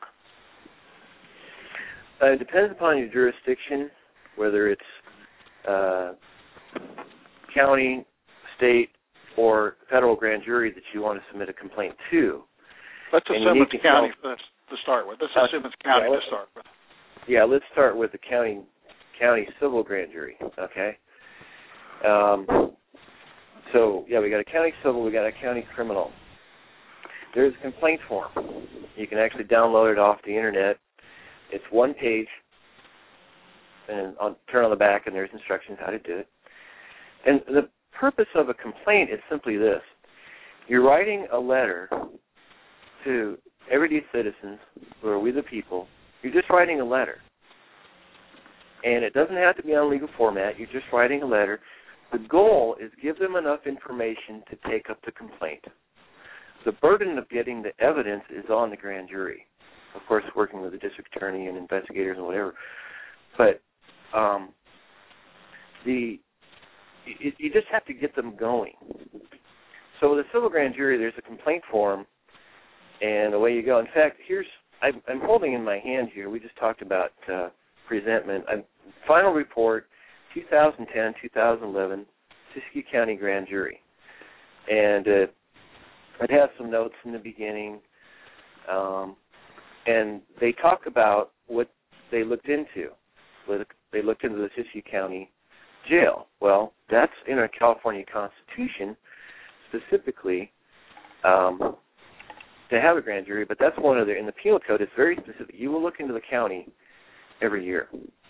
Uh, it depends upon your jurisdiction, whether it's uh, county, state, or federal grand jury that you want to submit a complaint to. Let's And assume it's county tell, to start with. Let's uh, assume it's county yeah, to start with. Yeah, let's start with the county county civil grand jury, okay? Um, so, yeah, we got a county civil, we got a county criminal. There's a complaint form. You can actually download it off the Internet. It's one page, and on, turn on the back, and there's instructions how to do it. And the purpose of a complaint is simply this. You're writing a letter to everyday citizens who are we the people. You're just writing a letter. And it doesn't have to be on legal format. You're just writing a letter. The goal is give them enough information to take up the complaint. The burden of getting the evidence is on the grand jury. Of course, working with the district attorney and investigators and whatever. But um, the you, you just have to get them going. So with a civil grand jury, there's a complaint form, and away you go. In fact, here's I'm, I'm holding in my hand here. We just talked about uh, presentment. I'm, final report, two thousand ten, two thousand eleven, Siskiyou County Grand Jury, and uh, it has some notes in the beginning. Um, And they talk about what they looked into. They looked into the Siskiyou County Jail. Well, that's in our California Constitution, specifically um, to have a grand jury, but that's one of the, in the penal code, it's very specific. You will look into the county every year.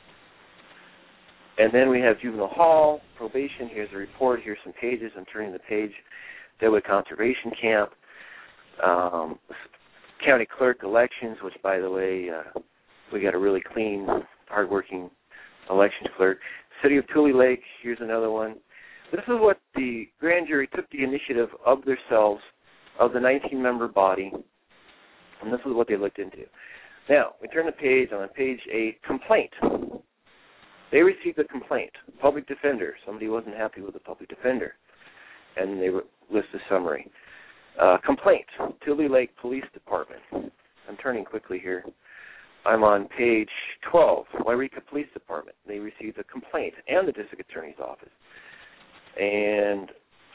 And then we have juvenile hall, probation. Here's a report. Here's some pages. I'm turning the page. Deadwood Conservation Camp. Um, county clerk elections, which, by the way, uh, we got a really clean, hardworking elections clerk. City of Tule Lake, here's another one. This is what the grand jury took the initiative of themselves, of the nineteen-member body, and this is what they looked into. Now, we turn the page, on page eight, complaint. They received a complaint. Public defender. Somebody wasn't happy with the public defender, and they list a summary. Uh, complaint, Tule Lake Police Department. I'm turning quickly here. I'm on page twelve, Wairika Police Department. They received a complaint, and the district attorney's office. And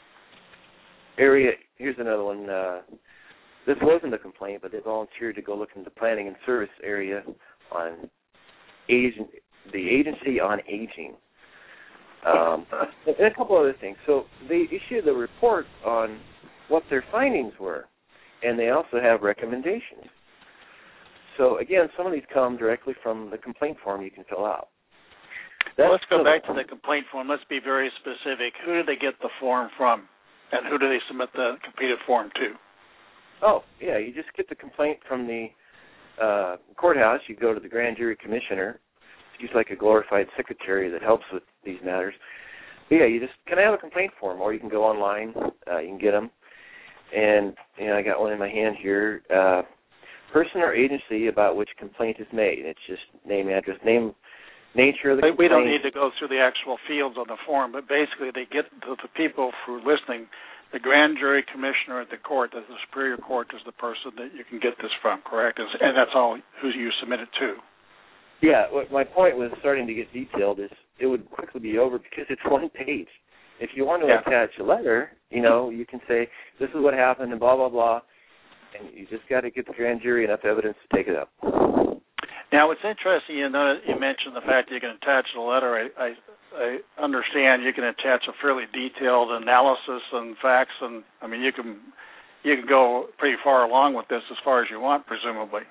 area, here's another one. Uh, this wasn't a complaint, but they volunteered to go look into the planning and service area on agent, the Agency on Aging. Um, and a couple other things. So they issued a report on what their findings were, and they also have recommendations. So, again, some of these come directly from the complaint form you can fill out. Well, let's go back to the complaint form. Let's be very specific. Who do they get the form from, and who do they submit the completed form to? Oh, yeah, you just get the complaint from the uh, courthouse. You go to the grand jury commissioner. He's like a glorified secretary that helps with these matters. But, yeah, you just, can I have a complaint form? Or you can go online. Uh, you can get them. And, you know, I got one in my hand here. Uh, person or agency about which complaint is made. It's just name, address, name, nature of the complaint. We don't need to go through the actual fields on the form, but basically they get the, the people who are listening, the grand jury commissioner at the court, the superior court is the person that you can get this from, correct? And that's all who you submit it to. Yeah, what my point was starting to get detailed is it would quickly be over because it's one page. If you want to yeah. attach a letter, you know, you can say, this is what happened and blah, blah, blah, and you just got to get the grand jury enough evidence to take it up. Now, it's interesting, you know, you mentioned the fact that you can attach a letter. I, I, I understand you can attach a fairly detailed analysis and facts, and, I mean, you can you can go pretty far along with this as far as you want, presumably,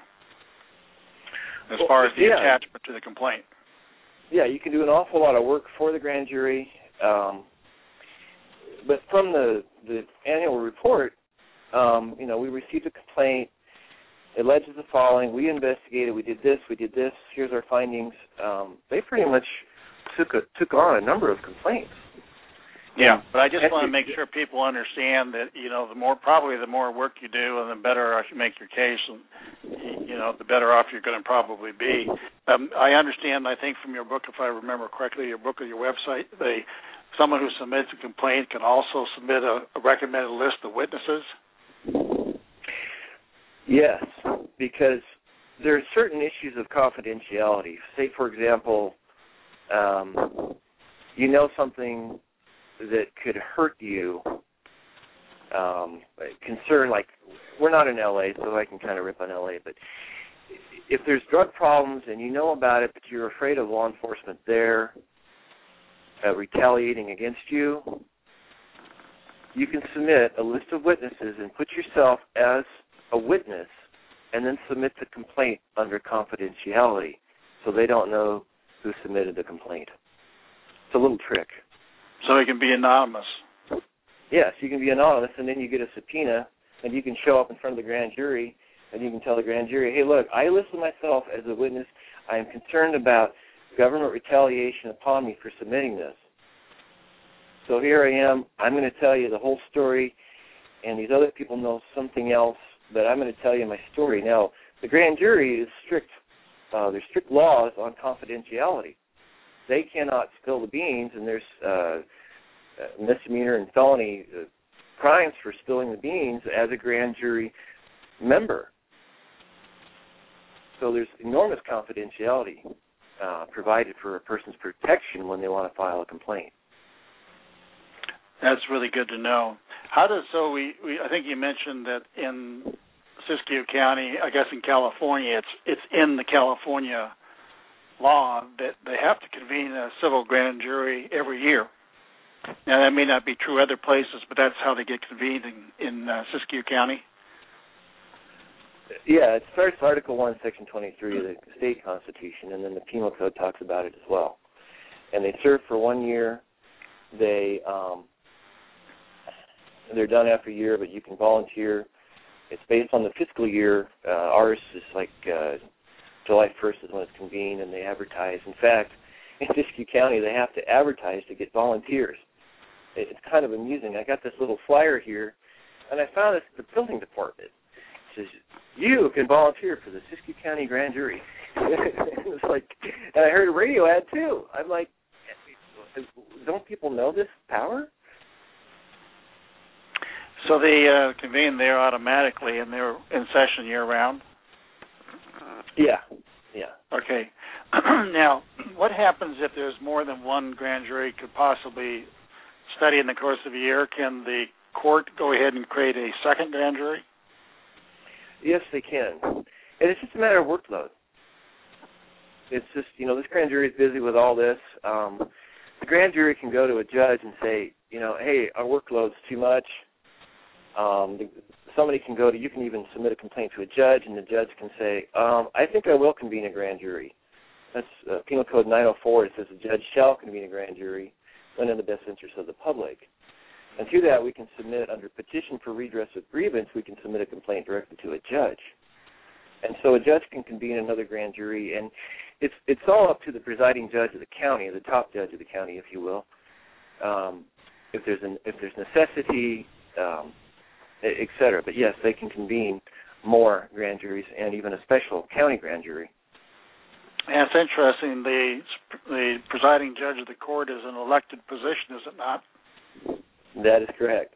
as well, far as the yeah. attachment to the complaint. Yeah, you can do an awful lot of work for the grand jury. Um, but from the, the annual report, um, you know, we received a complaint, it led to the following. We investigated. We did this. We did this. Here's our findings. Um, they pretty much took a, took on a number of complaints. Yeah, but I just want to make sure people understand that, you know, the more, probably the more work you do and the better off you make your case, and, you know, the better off you're going to probably be. Um, I understand, I think from your book, if I remember correctly, your book or your website, they, someone who submits a complaint can also submit a, a recommended list of witnesses? Yes, because there are certain issues of confidentiality. Say, for example, um, you know something that could hurt you, um, concern, like, we're not in L A, so I can kind of rip on L A, but if there's drug problems and you know about it, but you're afraid of law enforcement there uh, retaliating against you, you can submit a list of witnesses and put yourself as a witness and then submit the complaint under confidentiality so they don't know who submitted the complaint. It's a little trick. So it can be anonymous. Yes, you can be anonymous, and then you get a subpoena, and you can show up in front of the grand jury, and you can tell the grand jury, hey, look, I listed myself as a witness. I am concerned about government retaliation upon me for submitting this. So here I am. I'm going to tell you the whole story, and these other people know something else, but I'm going to tell you my story. Now, the grand jury is strict. Uh, there's strict laws on confidentiality. They cannot spill the beans, and there's uh, misdemeanor and felony uh, crimes for spilling the beans as a grand jury member. So there's enormous confidentiality uh, provided for a person's protection when they want to file a complaint. That's really good to know. How does so we, we I think you mentioned that in Siskiyou County, I guess in California, it's it's in the California law that they have to convene a civil grand jury every year. Now, that may not be true other places, but that's how they get convened in, in uh, Siskiyou County. Yeah, it starts Article one, Section twenty-three of the state constitution, and then the penal code talks about it as well. And they serve for one year. They, um, they're done after a year, but you can volunteer. It's based on the fiscal year. Uh, ours is like uh, July first is when it's convened, and they advertise. In fact, in Siskiyou County, they have to advertise to get volunteers. It's kind of amusing. I got this little flyer here, and I found this at the building department. It says, you can volunteer for the Siskiyou County Grand Jury. It's like, and I heard a radio ad, too. I'm like, don't people know this power? So they uh, convene there automatically, and they're in session year-round? Yeah, yeah. Okay. Now, what happens if there's more than one grand jury could possibly study in the course of a year? Can the court go ahead and create a second grand jury? Yes, they can. And it's just a matter of workload. It's just, you know, this grand jury is busy with all this. Um, the grand jury can go to a judge and say, you know, hey, our workload's too much. Um, the, somebody can go to, you can even submit a complaint to a judge, and the judge can say, um, I think I will convene a grand jury. That's uh, Penal Code nine oh four. It says the judge shall convene a grand jury when in the best interest of the public. And through that, we can submit, under petition for redress of grievance, we can submit a complaint directly to a judge. And so a judge can convene another grand jury, and it's it's all up to the presiding judge of the county, the top judge of the county, if you will. Um, if there's an, if there's necessity, um, et cetera. But yes, they can convene more grand juries and even a special county grand jury. And it's interesting, the, the presiding judge of the court is an elected position, is it not? That is correct.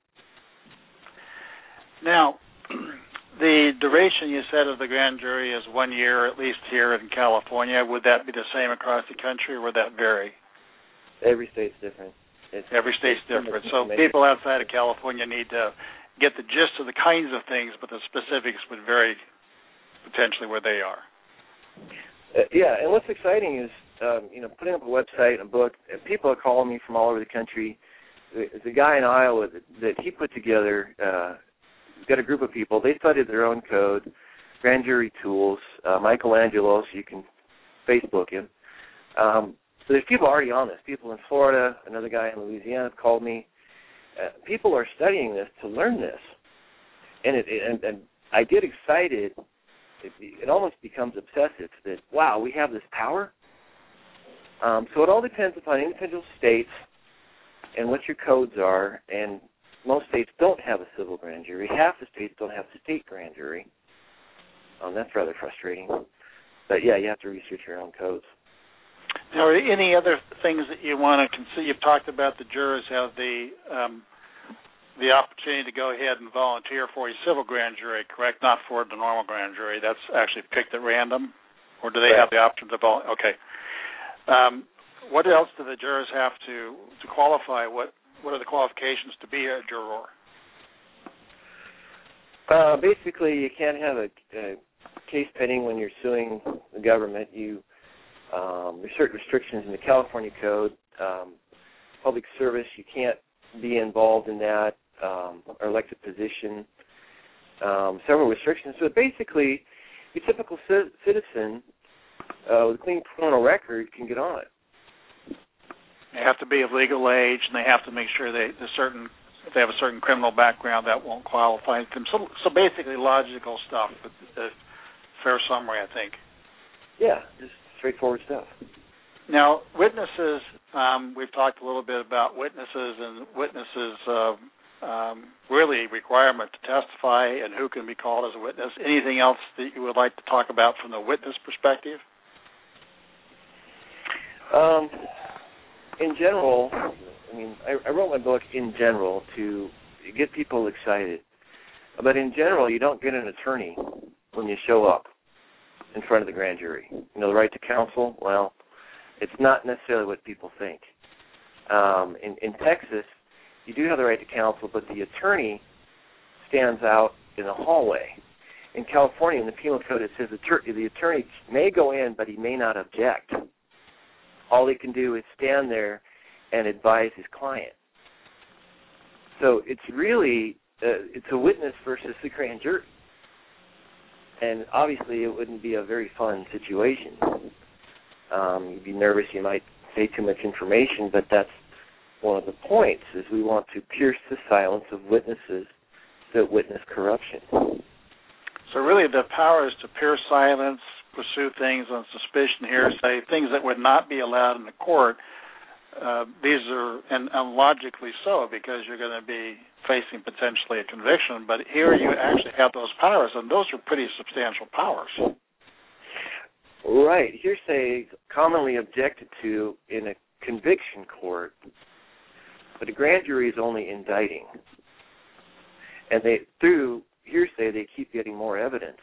Now, the duration you said of the grand jury is one year, at least here in California. Would that be the same across the country, or would that vary? Every state's different. It's, Every state's different. So people outside of California need to get the gist of the kinds of things, but the specifics would vary potentially where they are. Uh, yeah, and what's exciting is, um, you know, putting up a website and a book, and people are calling me from all over the country. There's a guy in Iowa that, that he put together, uh, got a group of people. They studied their own code, grand jury tools, uh, Michelangelo, so you can Facebook him. Um, so there's people already on this. People in Florida, another guy in Louisiana called me. Uh, people are studying this to learn this. And, it, and, and I get excited it, it almost becomes obsessive that, wow, we have this power. Um, so it all depends upon individual states and what your codes are, and most states don't have a civil grand jury. Half the states don't have a state grand jury. Um, that's rather frustrating. But, yeah, you have to research your own codes. Now, are there any other things that you want to consider? You've talked about the jurors have the um, the opportunity to go ahead and volunteer for a civil grand jury, correct? Not for the normal grand jury. That's actually picked at random? Or do they right. have the option to volunteer? Okay. Um, what else do the jurors have to, to qualify? What what are the qualifications to be a juror? Uh, basically, you can't have a, a case pending when you're suing the government. You um, there's certain restrictions in the California Code. Um, public service, you can't be involved in that, um, or elected position. Um, several restrictions. So basically, your typical c- citizen uh, with a clean criminal record can get on it. They have to be of legal age, and they have to make sure they the certain if they have a certain criminal background that won't qualify them. So, so basically, logical stuff. But a fair summary, I think. Yeah, just straightforward stuff. Now, witnesses. Um, we've talked a little bit about witnesses and witnesses. Uh, um, really, requirement to testify and who can be called as a witness. Anything else that you would like to talk about from the witness perspective? Um, in general, I mean, I, I wrote my book in general to get people excited. But in general, you don't get an attorney when you show up in front of the grand jury. You know, the right to counsel, well, it's not necessarily what people think. Um, in, in Texas, you do have the right to counsel, but the attorney stands out in the hallway. In California, in the penal code, it says the, the attorney may go in, but he may not object. All he can do is stand there and advise his client. So it's really, uh, it's a witness versus the grand jury. And obviously it wouldn't be a very fun situation. Um, you'd be nervous, you might say too much information, but that's one of the points, is we want to pierce the silence of witnesses that witness corruption. So really the power is to pierce silence, pursue things on suspicion, hearsay, things that would not be allowed in the court. Uh, these are, and, and logically so, because you're going to be facing potentially a conviction, but here you actually have those powers, and those are pretty substantial powers. Right. Hearsay is commonly objected to in a conviction court, but a grand jury is only indicting. And they, through hearsay, they keep getting more evidence.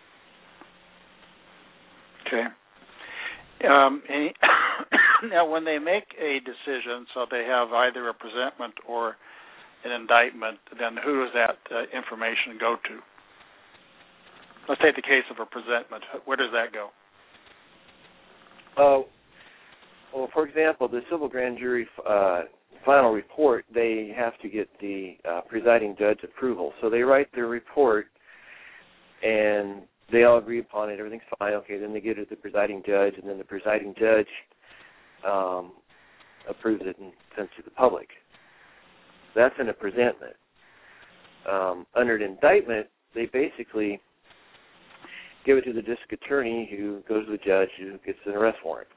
Okay. Um, and now, when they make a decision, so they have either a presentment or an indictment, then who does that uh, information go to? Let's take the case of a presentment. Where does that go? Uh, well, for example, the civil grand jury uh, final report, they have to get the uh, presiding judge approval. So they write their report, and they all agree upon it. Everything's fine. Okay, then they get it to the presiding judge, and then the presiding judge um, approves it and sends it to the public. That's in a presentment. Um, under an indictment, they basically give it to the district attorney, who goes to the judge, who gets an arrest warrant.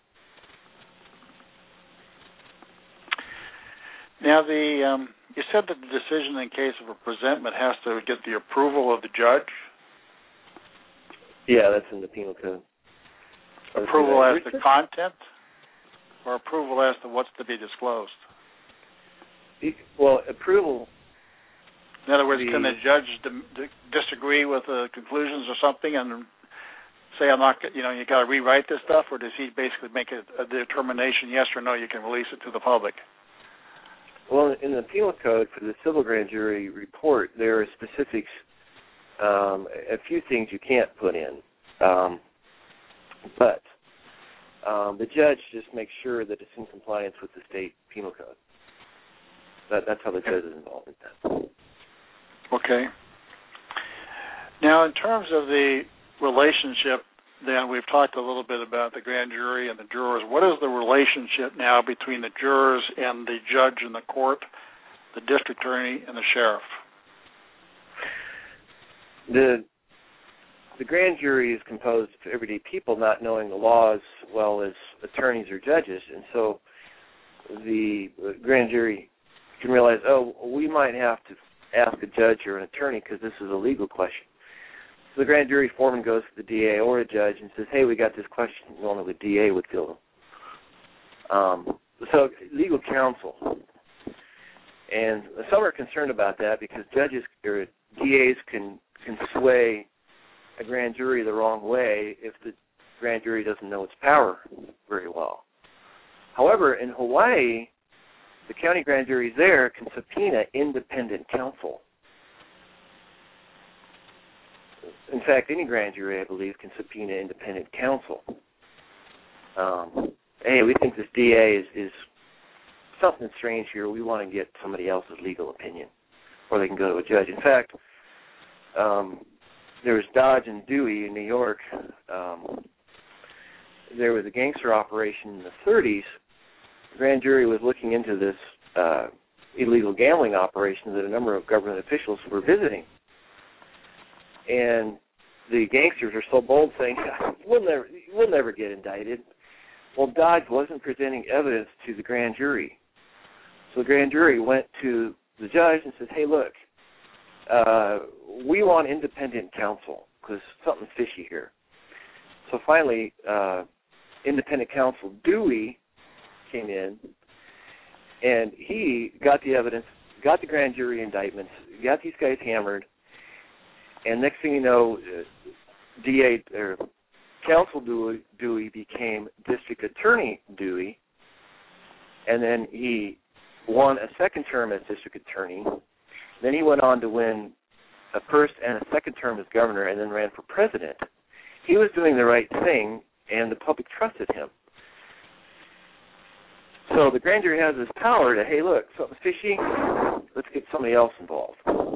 Now, the um, you said that the decision in case of a presentment has to get the approval of the judge? Yeah, that's in the penal code. Approval as to content, or approval as to what's to be disclosed? Well, approval. In other words, the, can the judge d- d- disagree with the conclusions or something and say, I'm not, you know, you got to rewrite this stuff, or does he basically make a, a determination, yes or no, you can release it to the public? Well, in the penal code for the civil grand jury report, there are specifics, um, a few things you can't put in. Um, but um, the judge just makes sure that it's in compliance with the state penal code. That, that's how the judge is involved in that. Okay. Now, in terms of the relationship, then we've talked a little bit about the grand jury and the jurors. What is the relationship now between the jurors and the judge in the court, the district attorney, and the sheriff? The the grand jury is composed of everyday people not knowing the law as well as attorneys or judges, and so the grand jury can realize, oh, we might have to ask a judge or an attorney because this is a legal question. So the grand jury foreman goes to the D A or a judge and says, hey, we got this question. Only the D A would feel. Um, so legal counsel. And some are concerned about that because judges or D As can, can sway a grand jury the wrong way if the grand jury doesn't know its power very well. However, in Hawaii, the county grand juries there can subpoena independent counsel. In fact, any grand jury, I believe, can subpoena independent counsel. Um, hey, we think this D A is, is something strange here. We want to get somebody else's legal opinion, or they can go to a judge. In fact, um, there was Dodge and Dewey in New York. Um, there was a gangster operation in the thirties. The grand jury was looking into this uh, illegal gambling operation that a number of government officials were visiting. And the gangsters are so bold, saying, we'll never, we'll never get indicted. Well, Dodge wasn't presenting evidence to the grand jury. So the grand jury went to the judge and said, hey, look, uh, we want independent counsel because something's fishy here. So finally, uh, independent counsel Dewey came in, and he got the evidence, got the grand jury indictments, got these guys hammered, and next thing you know, uh, D A or Counsel Dewey, Dewey became District Attorney Dewey, and then he won a second term as District Attorney. Then he went on to win a first and a second term as governor, and then ran for president. He was doing the right thing, and the public trusted him. So the grand jury has this power to, hey, look, something's fishy, let's get somebody else involved.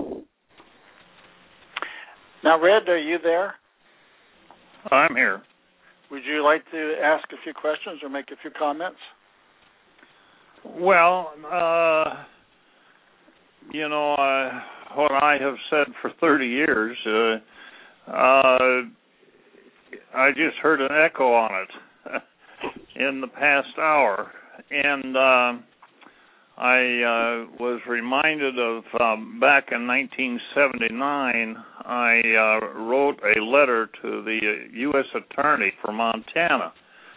Now, Red, are you there? I'm here. Would you like to ask a few questions or make a few comments? Well, uh, you know, uh, what I have said for thirty years, uh, uh, I just heard an echo on it in the past hour. And uh, I uh, was reminded of um, back in nineteen seventy-nine, I uh, wrote a letter to the U S Attorney for Montana,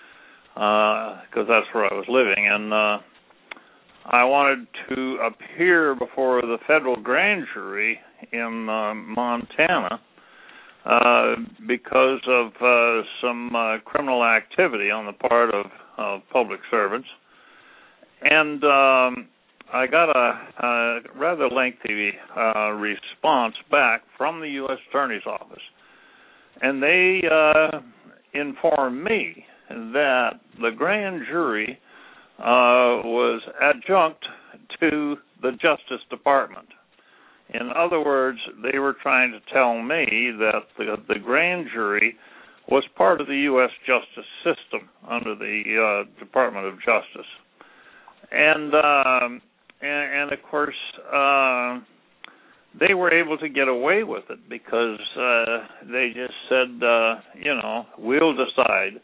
because uh, that's where I was living, and uh, I wanted to appear before the federal grand jury in uh, Montana uh, because of uh, some uh, criminal activity on the part of, of public servants. And um, I got a, a rather lengthy uh, response back from the U S Attorney's Office. And they uh, informed me that the grand jury uh, was adjunct to the Justice Department. In other words, they were trying to tell me that the, the grand jury was part of the U S justice system under the uh, Department of Justice. And, um, and, and of course, uh, they were able to get away with it because uh, they just said, uh, you know, we'll decide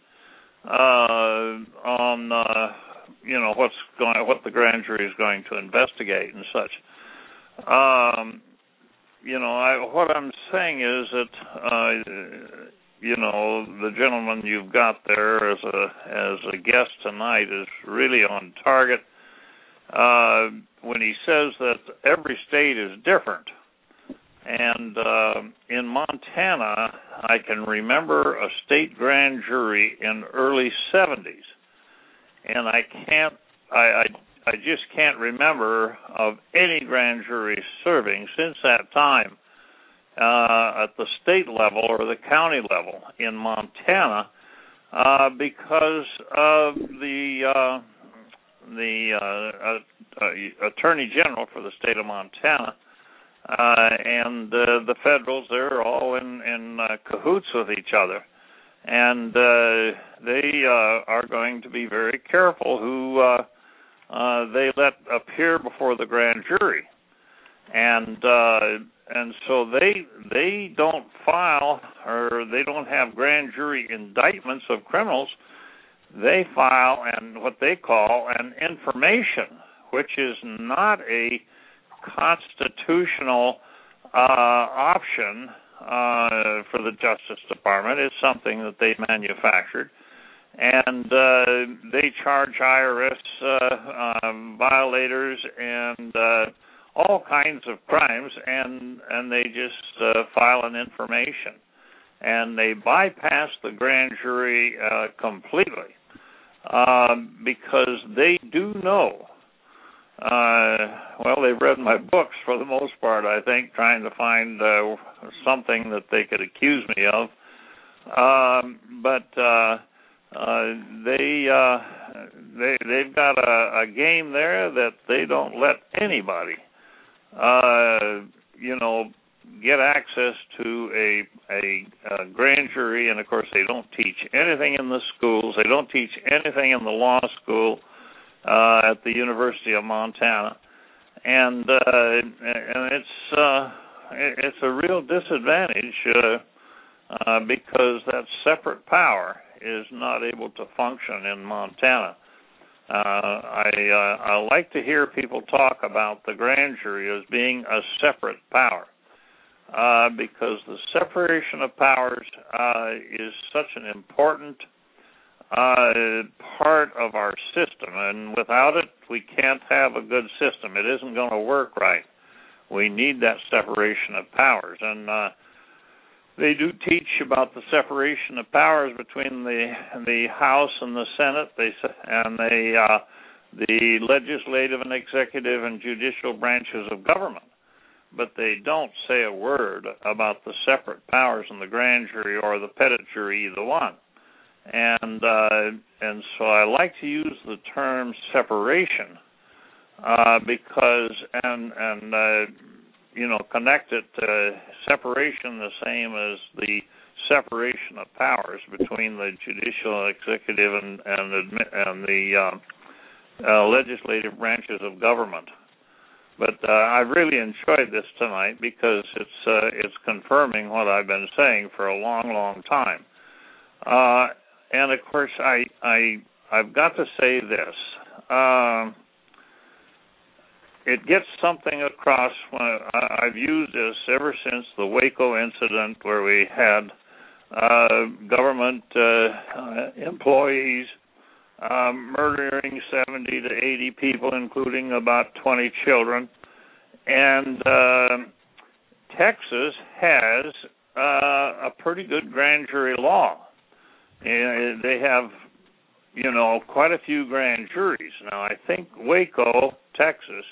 uh, on, uh, you know, what's going, what the grand jury is going to investigate and such. Um, you know, I, what I'm saying is that, uh, you know, the gentleman you've got there as a as a guest tonight is really on target. Uh, when he says that every state is different. And uh, in Montana, I can remember a state grand jury in early seventies. And I can't, I, I, I just can't remember of any grand jury serving since that time uh, at the state level or the county level in Montana uh, because of the... Uh, the uh, uh, Attorney General for the state of Montana uh, and uh, the federals, they're all in, in uh, cahoots with each other. And uh, they uh, are going to be very careful who uh, uh, they let appear before the grand jury. and uh, and so they they don't file, or they don't have grand jury indictments of criminals. They file and what they call an information, which is not a constitutional uh, option uh, for the Justice Department. It's something that they manufactured. And uh, they charge I R S uh, um, violators and uh, all kinds of crimes, and, and they just uh, file an information. And they bypass the grand jury uh, completely uh, because they do know. Uh, well, they've read my books for the most part, I think, trying to find uh, something that they could accuse me of. Um, but... Uh, Uh, they uh, they they've got a, a game there that they don't let anybody, uh, you know, get access to a, a a grand jury, and of course they don't teach anything in the schools. They don't teach anything in the law school uh, at the University of Montana, and uh, and it's uh, it's a real disadvantage uh, uh, because that separate power is not able to function in Montana. Uh, I, uh, I like to hear people talk about the grand jury as being a separate power uh, because the separation of powers uh, is such an important uh, part of our system, and without it, we can't have a good system. It isn't going to work right. We need that separation of powers, and uh, they do teach about the separation of powers between the the House and the Senate, they and the uh, the legislative and executive and judicial branches of government, but they don't say a word about the separate powers in the grand jury or the petit jury, either one. And uh, and so I like to use the term separation uh, because and and. Uh, you know, connect it to separation the same as the separation of powers between the judicial, executive, and and, and the uh, uh, legislative branches of government. But uh, I really enjoyed this tonight because it's uh, it's confirming what I've been saying for a long, long time. Uh, and of course, I I I've got to say this. Uh, It gets something across. When I, I've used this ever since the Waco incident, where we had uh, government uh, uh, employees uh, murdering seventy to eighty people, including about twenty children. And uh, Texas has uh, a pretty good grand jury law. And they have, you know, quite a few grand juries. Now, I think Waco, Texas,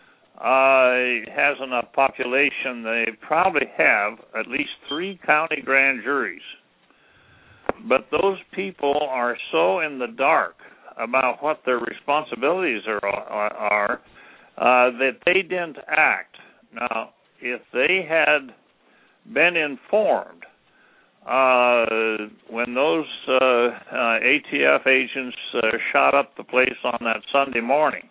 Uh, has enough population. They probably have at least three county grand juries. But those people are so in the dark about what their responsibilities are, are uh, that they didn't act. Now, if they had been informed uh, when those uh, uh, A T F agents uh, shot up the place on that Sunday morning,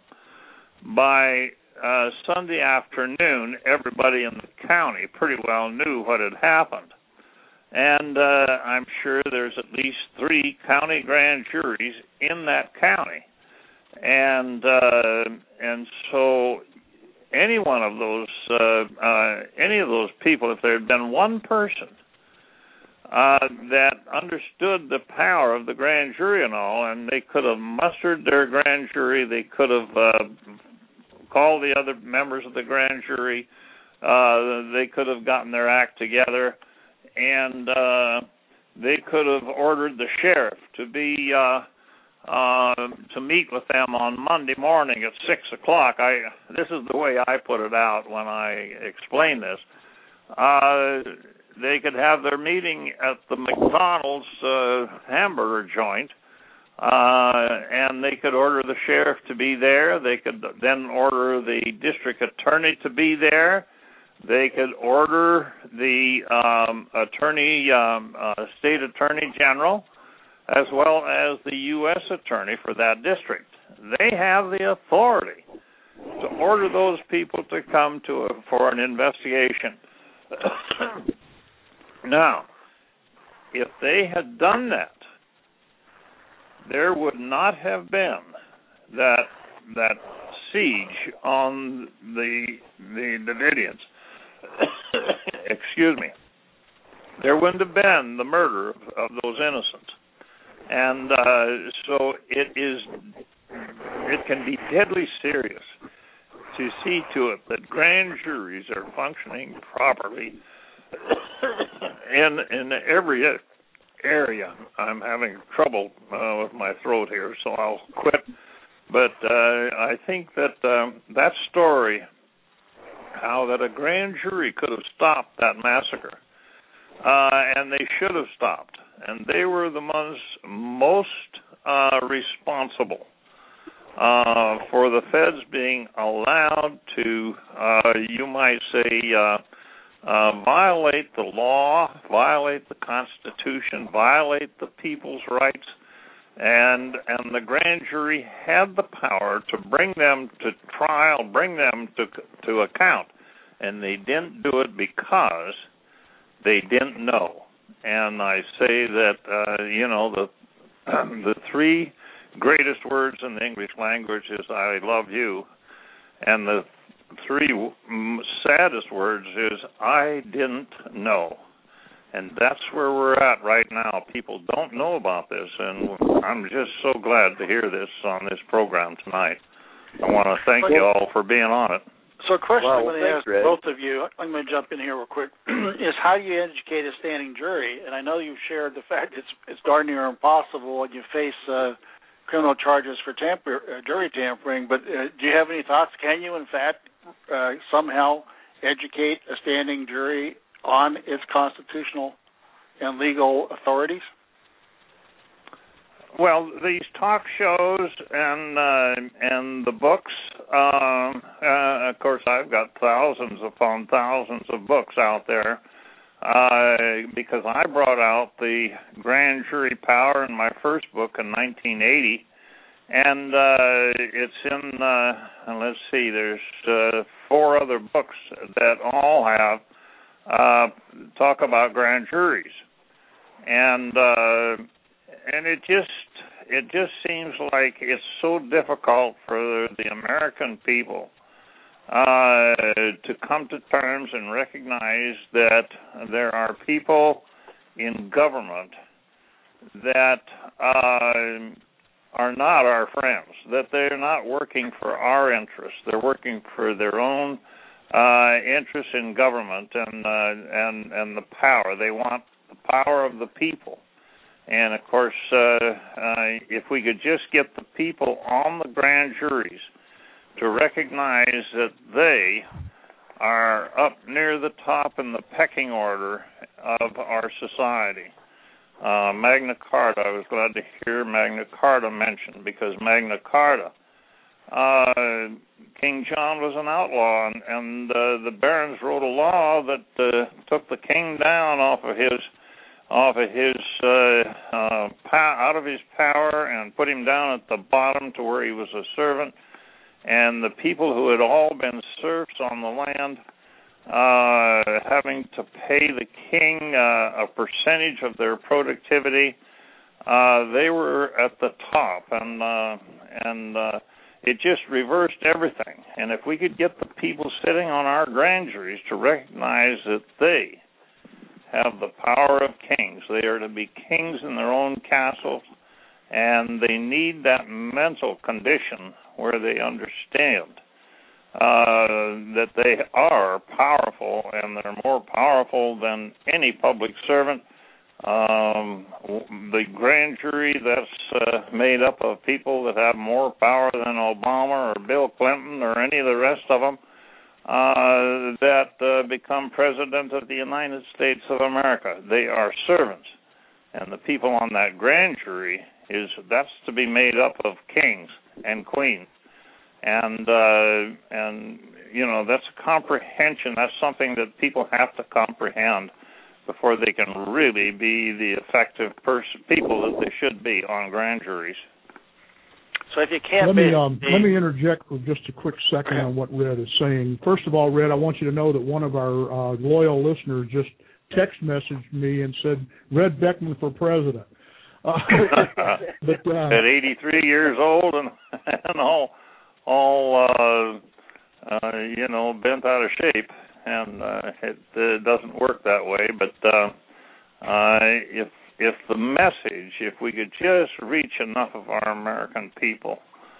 by Uh, Sunday afternoon, everybody in the county pretty well knew what had happened. And uh, I'm sure there's at least three county grand juries in that county. And uh, and so any one of those, uh, uh, any of those people, if there had been one person uh, that understood the power of the grand jury and all, and they could have mustered their grand jury, they could have uh, call the other members of the grand jury. Uh, they could have gotten their act together, and uh, they could have ordered the sheriff to be uh, uh, to meet with them on Monday morning at six o'clock. I this is the way I put it out when I explain this. Uh, they could have their meeting at the McDonald's uh, hamburger joint. Uh, and they could order the sheriff to be there. They could then order the district attorney to be there. They could order the um, attorney, um, uh, state attorney general, as well as the U S attorney for that district. They have the authority to order those people to come to a, for an investigation. Now, if they had done that, there would not have been that that siege on the the Davidians. Excuse me. There wouldn't have been the murder of, of those innocents, and uh, so it is. It can be deadly serious to see to it that grand juries are functioning properly in in every area. I'm having trouble uh, with my throat here, so I'll quit. But uh, I think that um, that story, how that a grand jury could have stopped that massacre, uh, and they should have stopped, and they were the ones most uh, responsible uh, for the feds being allowed to, uh, you might say, uh, Uh, violate the law, violate the Constitution, violate the people's rights, and and the grand jury had the power to bring them to trial, bring them to to account, and they didn't do it because they didn't know. And I say that uh, you know the the three greatest words in the English language is "I love you," and the three saddest words is "I didn't know," and that's where we're at right now. People don't know about this, and I'm just so glad to hear this on this program tonight. I want to thank you all for being on it. So a question well, I'm going to ask Red. both of you, I'm going to jump in here real quick, is how do you educate a standing jury? And I know you've shared the fact it's it's darn near impossible when you face uh, criminal charges for tamper, uh, jury tampering, but uh, do you have any thoughts? Can you, in fact, Uh, somehow educate a standing jury on its constitutional and legal authorities? Well, these talk shows and uh, and the books, um, uh, of course, I've got thousands upon thousands of books out there uh, because I brought out the grand jury power in my first book in nineteen eighty. And uh, it's in, uh, let's see, there's uh, four other books that all have uh, talk about grand juries. And uh, and it just it just seems like it's so difficult for the American people uh, to come to terms and recognize that there are people in government that uh, are not our friends, that they're not working for our interests. They're working for their own uh, interests in government and uh, and and the power. They want the power of the people. And, of course, uh, uh, if we could just get the people on the grand juries to recognize that they are up near the top in the pecking order of our society. Uh, Magna Carta, I was glad to hear Magna Carta mentioned, because Magna Carta, uh, King John was an outlaw, and, and uh, the barons wrote a law that uh, took the king down off of his off of his uh, uh, pow- out of his power and put him down at the bottom to where he was a servant. And the people who had all been serfs on the land, uh, having to pay the king uh, a percentage of their productivity, uh, they were at the top, and uh, and uh, it just reversed everything. And if we could get the people sitting on our grand juries to recognize that they have the power of kings, they are to be kings in their own castles, and they need that mental condition where they understand uh, that they are powerful, and they're more powerful than any public servant. Um, the grand jury that's uh, made up of people that have more power than Obama or Bill Clinton or any of the rest of them, uh, that uh, become president of the United States of America. They are servants, and the people on that grand jury is that's to be made up of kings and queens, and uh, and you know that's a comprehension. That's something that people have to comprehend before they can really be the effective person, people that they should be on grand juries. So if you can't, let me um, be, let me interject for just a quick second on what Red is saying. First of all, Red, I want you to know that one of our uh, loyal listeners just text messaged me and said, "Red Beckman for president." Uh, but uh, at eighty-three years old and and all all uh, uh, you know bent out of shape, and uh, it uh, doesn't work that way. But uh, uh, if if the message, if we could just reach enough of our American people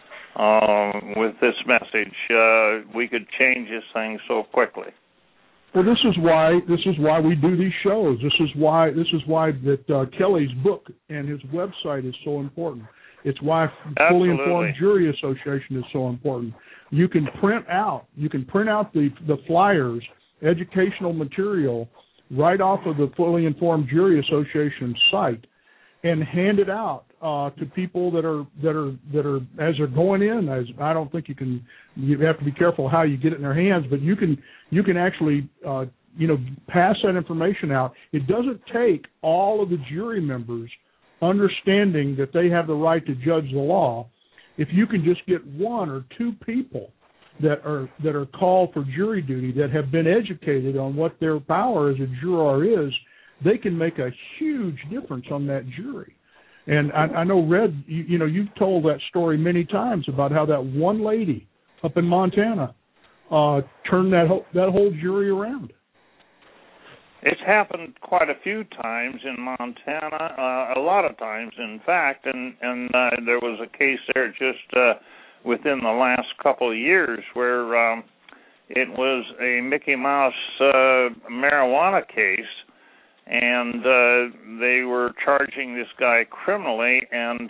um, with this message, uh, we could change this thing so quickly. Well, this is why this is why we do these shows. This is why this is why that uh, Kelly's book and his website is so important. It's why Absolutely. Fully Informed Jury Association is so important. You can print out you can print out the the flyers, educational material, right off of the Fully Informed Jury Association site, and hand it out uh, to people that are that are that are as they're going in. As I don't think you can. You have to be careful how you get it in their hands, but you can you can actually uh, you know pass that information out. It doesn't take all of the jury members understanding that they have the right to judge the law. If you can just get one or two people that are that are called for jury duty that have been educated on what their power as a juror is, they can make a huge difference on that jury. And I, I know, Red, you, you know, you've told that story many times about how that one lady up in Montana uh, turned that whole, that whole jury around. It's happened quite a few times in Montana, uh, a lot of times, in fact, and, and uh, there was a case there just uh, within the last couple of years where um, it was a Mickey Mouse uh, marijuana case, and uh, they were charging this guy criminally, and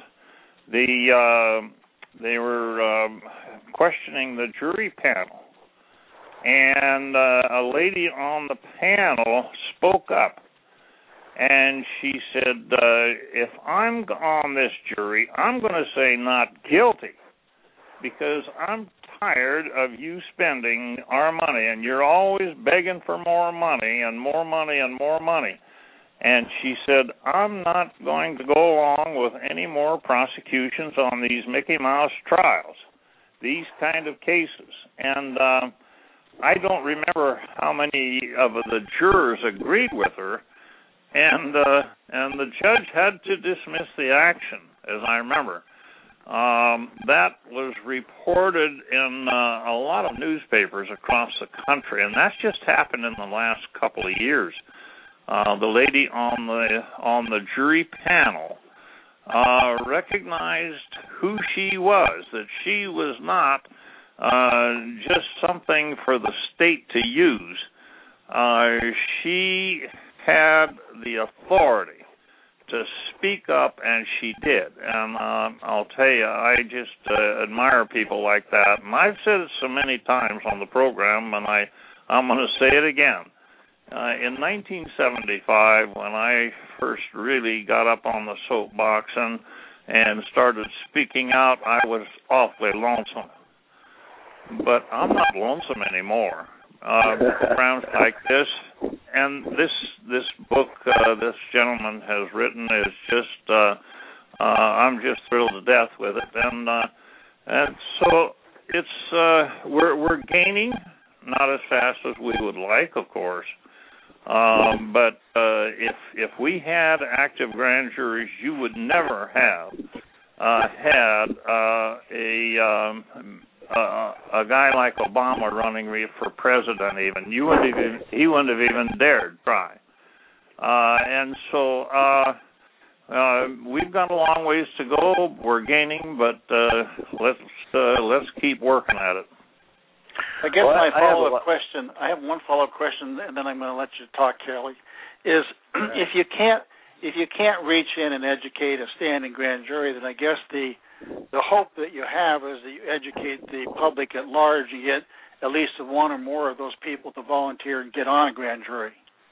the uh, they were um, questioning the jury panel. And uh, a lady on the panel spoke up, and she said, uh, if I'm on this jury, I'm going to say not guilty, because I'm tired of you spending our money, and you're always begging for more money and more money and more money. And she said, I'm not going to go along with any more prosecutions on these Mickey Mouse trials, these kind of cases. And uh, I don't remember how many of the jurors agreed with her, and uh, and the judge had to dismiss the action, as I remember. Um, that was reported in uh, a lot of newspapers across the country, and that's just happened in the last couple of years. Uh, the lady on the on the jury panel uh, recognized who she was, that she was not uh, just something for the state to use. Uh, she had the authority to speak up, and she did. And uh, I'll tell you, I just uh, admire people like that. And I've said it so many times on the program, and I, I'm going to say it again. Uh, in nineteen seventy-five, when I first really got up on the soapbox and and started speaking out, I was awfully lonesome. But I'm not lonesome anymore. Uh, programs like this, and this this book uh, this gentleman has written is just, uh, uh, I'm just thrilled to death with it. And uh, and so it's uh, we're we're gaining, not as fast as we would like, of course. Um, but uh, if if we had active grand juries, you would never have uh, had uh, a um, uh, a guy like Obama running for president. Even you wouldn't even he wouldn't have even dared try. Uh, and so uh, uh, we've got a long ways to go. We're gaining, but uh, let's uh, let's keep working at it. I guess well, my follow-up I question, I have one follow-up question, and then I'm going to let you talk, Kelly, is if you can't if you can't reach in and educate a standing grand jury, then I guess the the hope that you have is that you educate the public at large and get at least one or more of those people to volunteer and get on a grand jury.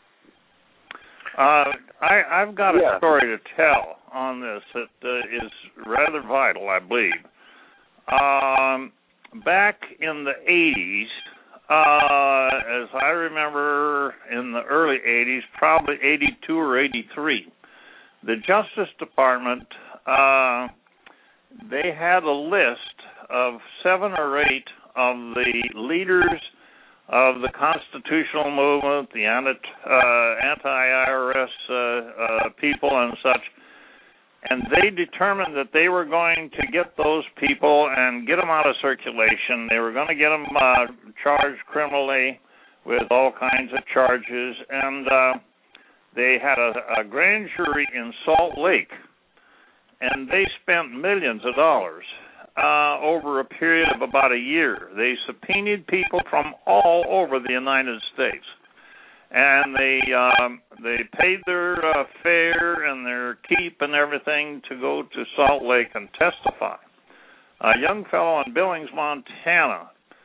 Uh, I, I've got yeah. a story to tell on this that uh, is rather vital, I believe. Um, back in the eighties, uh, as I remember in the early eighties, probably eighty-two or eighty-three, the Justice Department uh, they had a list of seven or eight of the leaders of the constitutional movement, the anti, uh, anti-I R S uh, uh, people and such, and they determined that they were going to get those people and get them out of circulation. They were going to get them uh, charged criminally with all kinds of charges, and uh, they had a, a grand jury in Salt Lake, and they spent millions of dollars uh, over a period of about a year. They subpoenaed people from all over the United States, and they um, they paid their uh, fare and their keep and everything to go to Salt Lake and testify. A young fellow in Billings, Montana,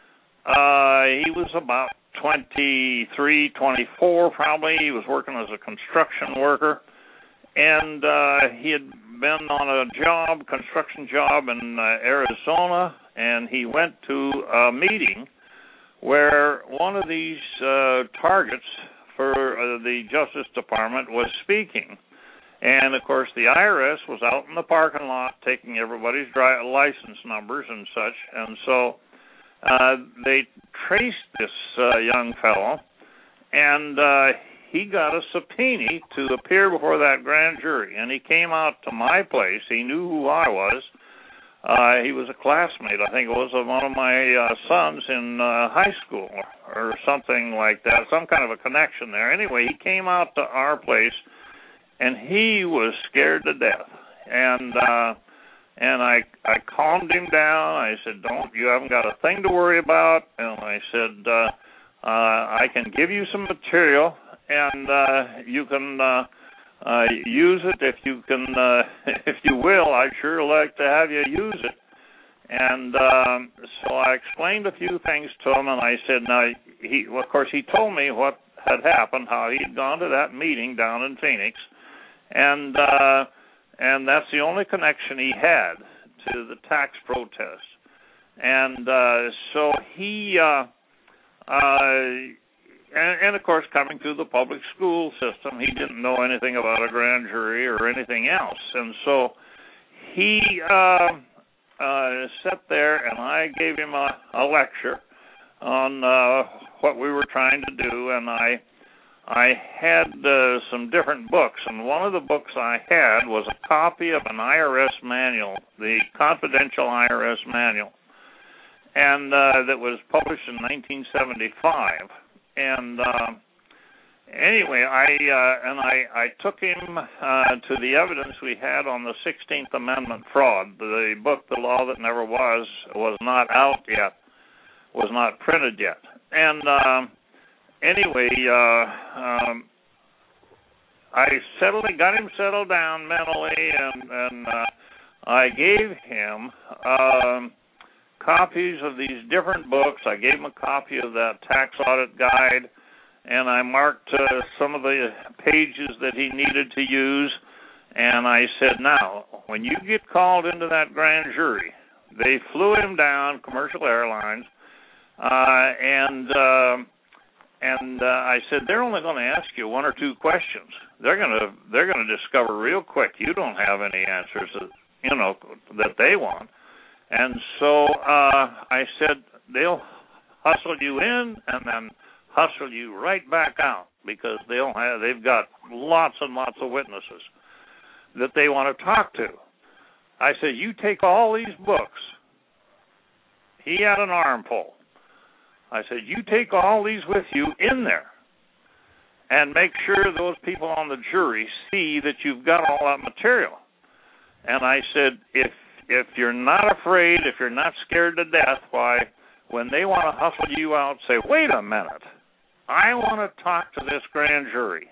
uh, he was about twenty-three, twenty-four probably. He was working as a construction worker, and uh, he had been on a job, construction job in uh, Arizona, and he went to a meeting where one of these uh, targets for uh, the Justice Department was speaking. And, of course, the I R S was out in the parking lot taking everybody's dri- license numbers and such, and so uh, they traced this uh, young fellow, and uh, he got a subpoena to appear before that grand jury, and he came out to my place. He knew who I was. Uh, he was a classmate, I think it was, of one of my uh, sons in uh, high school or something like that, some kind of a connection there. Anyway, he came out to our place, and he was scared to death. And uh, and I I calmed him down. I said, "Don't, you haven't got a thing to worry about." And I said, uh, uh, "I can give you some material, and uh, you can uh, uh, use it if you can, uh, if you will. I'd sure like to have you use it." And um, so I explained a few things to him, and I said, "Now, he, well, of course, he told me what had happened, how he'd gone to that meeting down in Phoenix, and uh, and that's the only connection he had to the tax protest." And uh, so he. Uh, uh, And, and, of course, coming through the public school system, he didn't know anything about a grand jury or anything else. And so he uh, uh, sat there, and I gave him a, a lecture on uh, what we were trying to do. And I I had uh, some different books, and one of the books I had was a copy of an I R S manual, the Confidential I R S Manual, and uh, that was published in nineteen seventy-five. And uh, anyway, I uh, and I, I took him uh, to the evidence we had on the sixteenth Amendment fraud. The book, The Law That Never Was, was not out yet, was not printed yet. And um, anyway, uh, um, I settled, got him settled down mentally, and, and uh, I gave him Um, copies of these different books. I gave him a copy of that tax audit guide, and I marked uh, some of the pages that he needed to use, and I said, now, when you get called into that grand jury, they flew him down, Commercial Airlines, uh, and uh, and uh, I said, they're only going to ask you one or two questions. They're going to they're going to discover real quick you don't have any answers that, you know, that they want. And so uh, I said, they'll hustle you in and then hustle you right back out, because they'll have, they've got lots and lots of witnesses that they want to talk to. I said, you take all these books. He had an armful. I said, you take all these with you in there and make sure those people on the jury see that you've got all that material. And I said, if If you're not afraid, if you're not scared to death, why, when they want to hustle you out, say, wait a minute, I want to talk to this grand jury.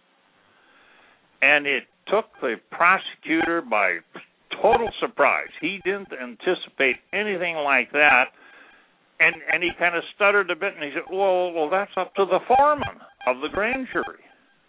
And it took the prosecutor by total surprise. He didn't anticipate anything like that. And and he kind of stuttered a bit, and he said, well, well, that's up to the foreman of the grand jury.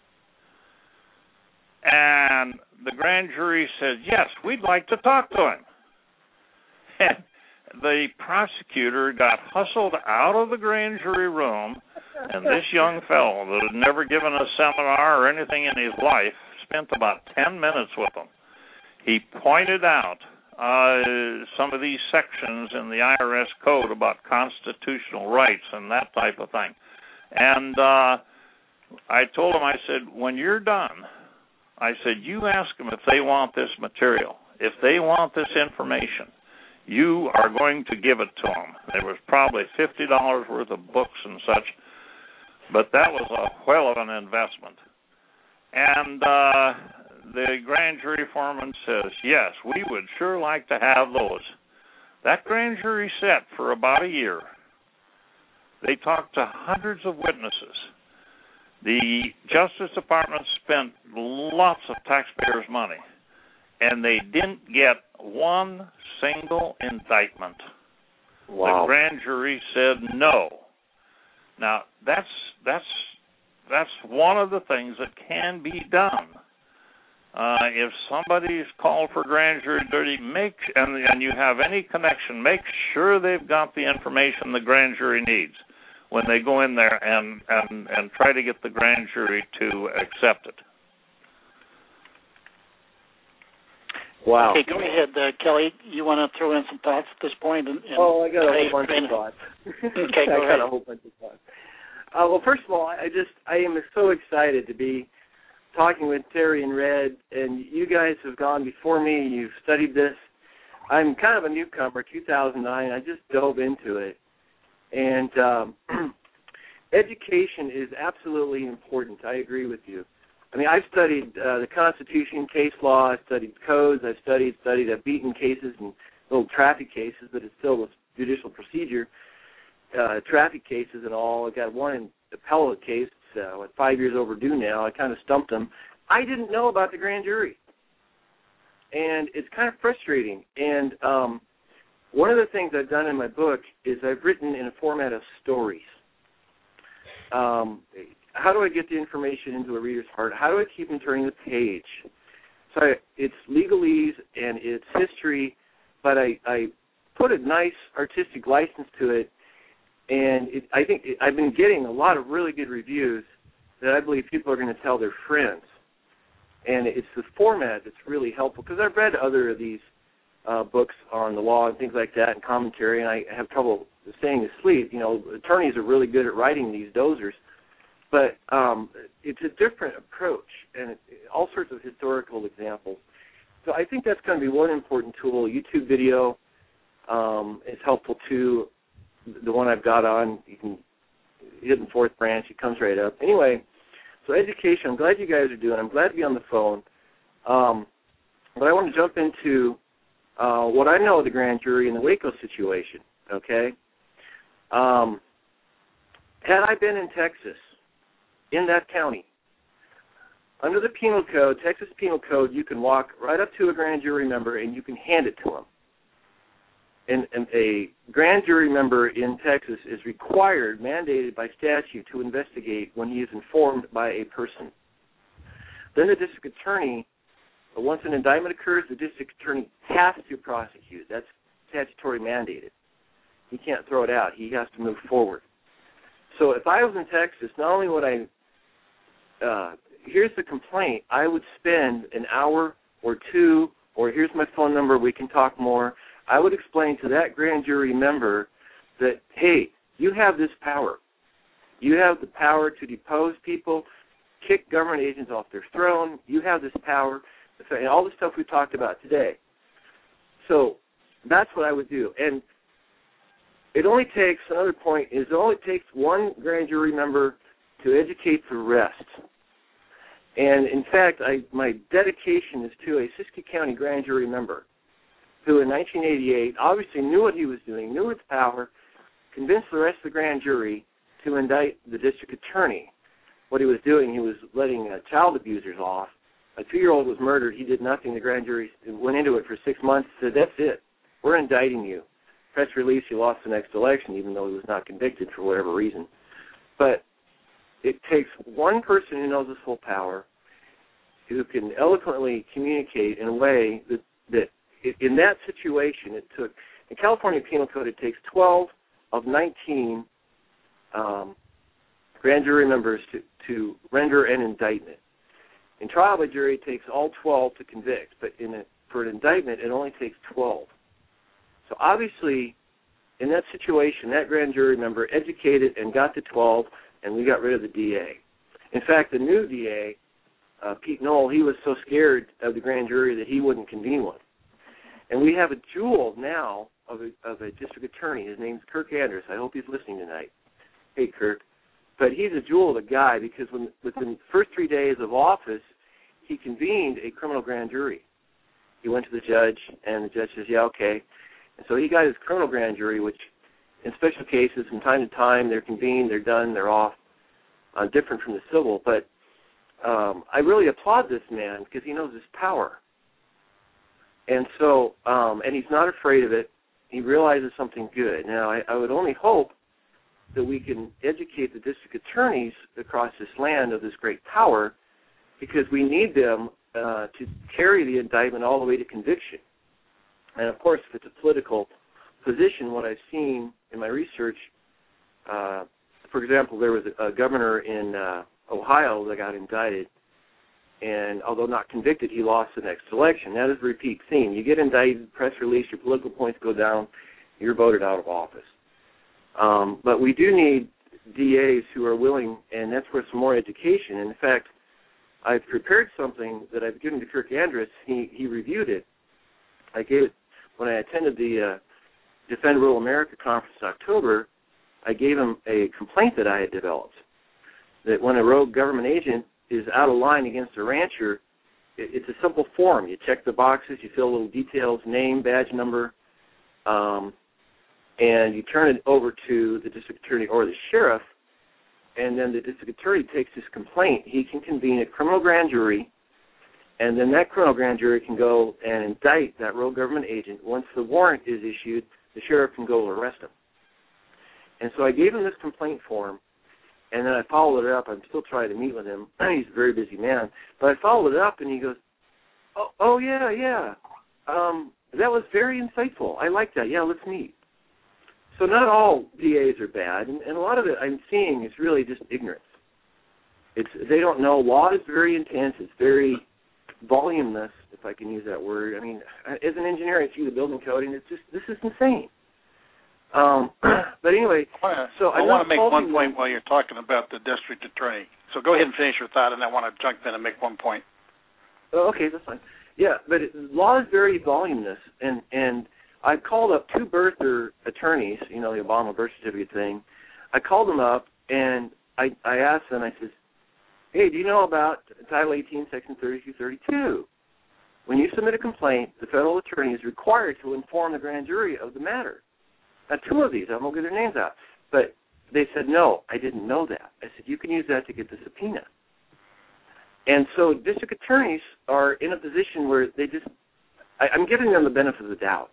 And the grand jury said, yes, we'd like to talk to him. And the prosecutor got hustled out of the grand jury room, and this young fellow that had never given a seminar or anything in his life spent about ten minutes with him. He pointed out uh, some of these sections in the I R S code about constitutional rights and that type of thing. And uh, I told them, I said, when you're done, I said, you ask them if they want this material. If they want this information, you are going to give it to them. There was probably fifty dollars worth of books and such, but that was a whale of an investment. And uh, the grand jury foreman says, yes, we would sure like to have those. That grand jury sat for about a year. They talked to hundreds of witnesses. The Justice Department spent lots of taxpayers' money, and they didn't get one single indictment. Wow. The grand jury said no. Now, that's that's that's one of the things that can be done. Uh, if somebody's called for grand jury duty, make and, and you have any connection, make sure they've got the information the grand jury needs when they go in there and, and, and try to get the grand jury to accept it. Wow. Okay, go ahead, uh, Kelly. You want to throw in some thoughts at this point? And, and oh, I got a I, whole bunch of thoughts. Okay, go I ahead. got a whole bunch of thoughts. Uh, well, first of all, I just I am so excited to be talking with Terry and Red, and you guys have gone before me. You've studied this. I'm kind of a newcomer, two thousand nine. I just dove into it. And um, education is absolutely important. I agree with you. I mean, I've studied uh, the Constitution, case law. I've studied codes. I've studied studied. I've beaten cases and little traffic cases, but it's still a judicial procedure. Uh, traffic cases and all. I got one in appellate case. It's uh, what, five years overdue now. I kind of stumped them. I didn't know about the grand jury, and it's kind of frustrating. And um, one of the things I've done in my book is I've written in a format of stories. Um, how do I get the information into a reader's heart? How do I keep them turning the page? So I, it's legalese and it's history, but I, I put a nice artistic license to it, and it, I think it, I've been getting a lot of really good reviews that I believe people are going to tell their friends. And it's the format that's really helpful, because I've read other of these uh, books on the law and things like that and commentary, and I have trouble staying asleep. You know, attorneys are really good at writing these dozers. But um, it's a different approach, and it, all sorts of historical examples. So I think that's going to be one important tool. YouTube video um, is helpful too. The one I've got on, you can hit the fourth branch, it comes right up. Anyway, so education, I'm glad you guys are doing. I'm glad to be on the phone. Um, but I want to jump into uh, what I know of the grand jury in the Waco situation, okay? Um, had I been in Texas, in that county, under the penal code, Texas penal code, you can walk right up to a grand jury member and you can hand it to them. And, and a grand jury member in Texas is required, mandated by statute, to investigate when he is informed by a person. Then the district attorney, once an indictment occurs, the district attorney has to prosecute. That's statutory mandated. He can't throw it out. He has to move forward. So if I was in Texas, not only would I, uh, here's the complaint, I would spend an hour or two, or here's my phone number, we can talk more. I would explain to that grand jury member that, hey, you have this power. You have the power to depose people, kick government agents off their throne. You have this power, and all the stuff we talked about today. So that's what I would do. And it only takes, another point is it only takes one grand jury member to educate the rest. And, in fact, I, my dedication is to a Siskiyou County grand jury member who in nineteen eighty-eight obviously knew what he was doing, knew its power, convinced the rest of the grand jury to indict the district attorney. What he was doing, he was letting uh, child abusers off. A two-year-old was murdered. He did nothing. The grand jury went into it for six months, said, that's it. We're indicting you. Press release, he lost the next election, even though he was not convicted for whatever reason. But it takes one person who knows his full power, who can eloquently communicate in a way that, that in that situation, it took, in California Penal Code, it takes twelve of nineteen um, grand jury members to, to render an indictment. In trial by jury, it takes all twelve to convict, but in a for an indictment, it only takes twelve. So obviously, in that situation, that grand jury member educated and got to twelve, and we got rid of the D A. In fact, the new D A, uh, Pete Knoll, he was so scared of the grand jury that he wouldn't convene one. And we have a jewel now of a, of a district attorney. His name's Kirk Andrus. I hope he's listening tonight. Hey, Kirk. But he's a jewel of a guy because when, within the first three days of office, he convened a criminal grand jury. He went to the judge, and the judge says, yeah, okay. And so he got his criminal grand jury, which in special cases, from time to time, they're convened, they're done, they're off, uh, different from the civil. But um, I really applaud this man because he knows his power. And so, um, and he's not afraid of it. He realizes something good. Now, I, I would only hope that we can educate the district attorneys across this land of this great power because we need them uh, to carry the indictment all the way to conviction. And, of course, if it's a political position, what I've seen in my research, uh, for example, there was a, a governor in uh, Ohio that got indicted, and although not convicted, he lost the next election. That is a repeat theme. You get indicted, press release, your political points go down, you're voted out of office. Um, but we do need D As who are willing, and that's where some more education. And in fact, I've prepared something that I've given to Kirk Andrus. He, he reviewed it. I gave it when I attended the uh, Defend Rural America conference in October. I gave him a complaint that I had developed, that when a rogue government agent is out of line against a rancher, it, it's a simple form. You check the boxes, you fill little details, name, badge number, um, and you turn it over to the district attorney or the sheriff, and then the district attorney takes his complaint. He can convene a criminal grand jury, and then that criminal grand jury can go and indict that rogue government agent. Once the warrant is issued, the sheriff can go arrest him. And so I gave him this complaint form, and then I followed it up. I'm still trying to meet with him. He's a very busy man. But I followed it up, and he goes, oh, oh yeah, yeah. Um, that was very insightful. I like that. Yeah, let's meet. So not all D As are bad, and, and a lot of it I'm seeing is really just ignorance. It's they don't know. Law is very intense. It's very voluminous, if I can use that word. I mean, as an engineer, I see the building code, and it's just, this is insane. Um, but anyway, so I want to make one point while you're talking about the district attorney. So go ahead and finish your thought, and I want to jump in and make one point. Oh, okay, that's fine. Yeah, but it, law is very voluminous, and, and I called up two birther attorneys, you know, the Obama birth certificate thing. I called them up, and I, I asked them, I said, hey, do you know about Title eighteen, Section thirty-two thirty-two? When you submit a complaint, the federal attorney is required to inform the grand jury of the matter. Now, two of these, I won't get their names out, but they said, no, I didn't know that. I said, you can use that to get the subpoena. And so district attorneys are in a position where they just, I, I'm giving them the benefit of the doubt.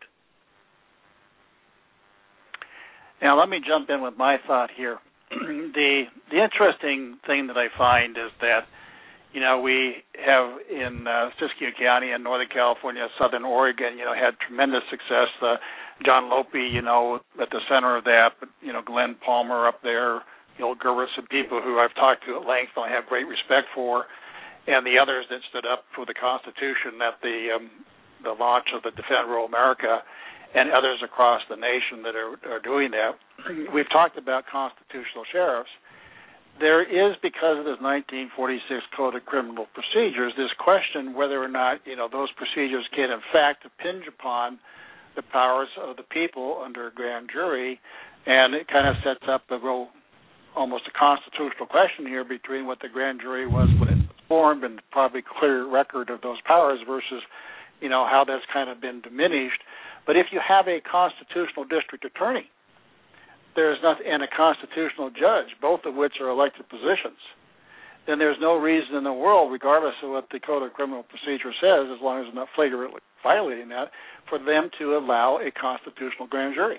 Now, let me jump in with my thought here. the The interesting thing that I find is that, you know, we have in uh, Siskiyou County in Northern California, Southern Oregon, you know, had tremendous success. Uh, John Lope, you know, at the center of that, but, you know, Glenn Palmer up there, Gil Gervis, and people who I've talked to at length and I have great respect for, and the others that stood up for the Constitution at the um, the launch of the Defend Rural America, and others across the nation that are, are doing that. We've talked about constitutional sheriffs. There is, because of this nineteen forty-six Code of Criminal Procedures, this question whether or not, you know, those procedures can in fact impinge upon the powers of the people under a grand jury, and it kind of sets up a real, almost a constitutional question here between what the grand jury was when it was formed and probably clear record of those powers versus, you know, how that's kind of been diminished. But if you have a constitutional district attorney, there's not, and a constitutional judge, both of which are elected positions, then there's no reason in the world, regardless of what the Code of Criminal Procedure says, as long as it's not flagrantly violating that, for them to allow a constitutional grand jury.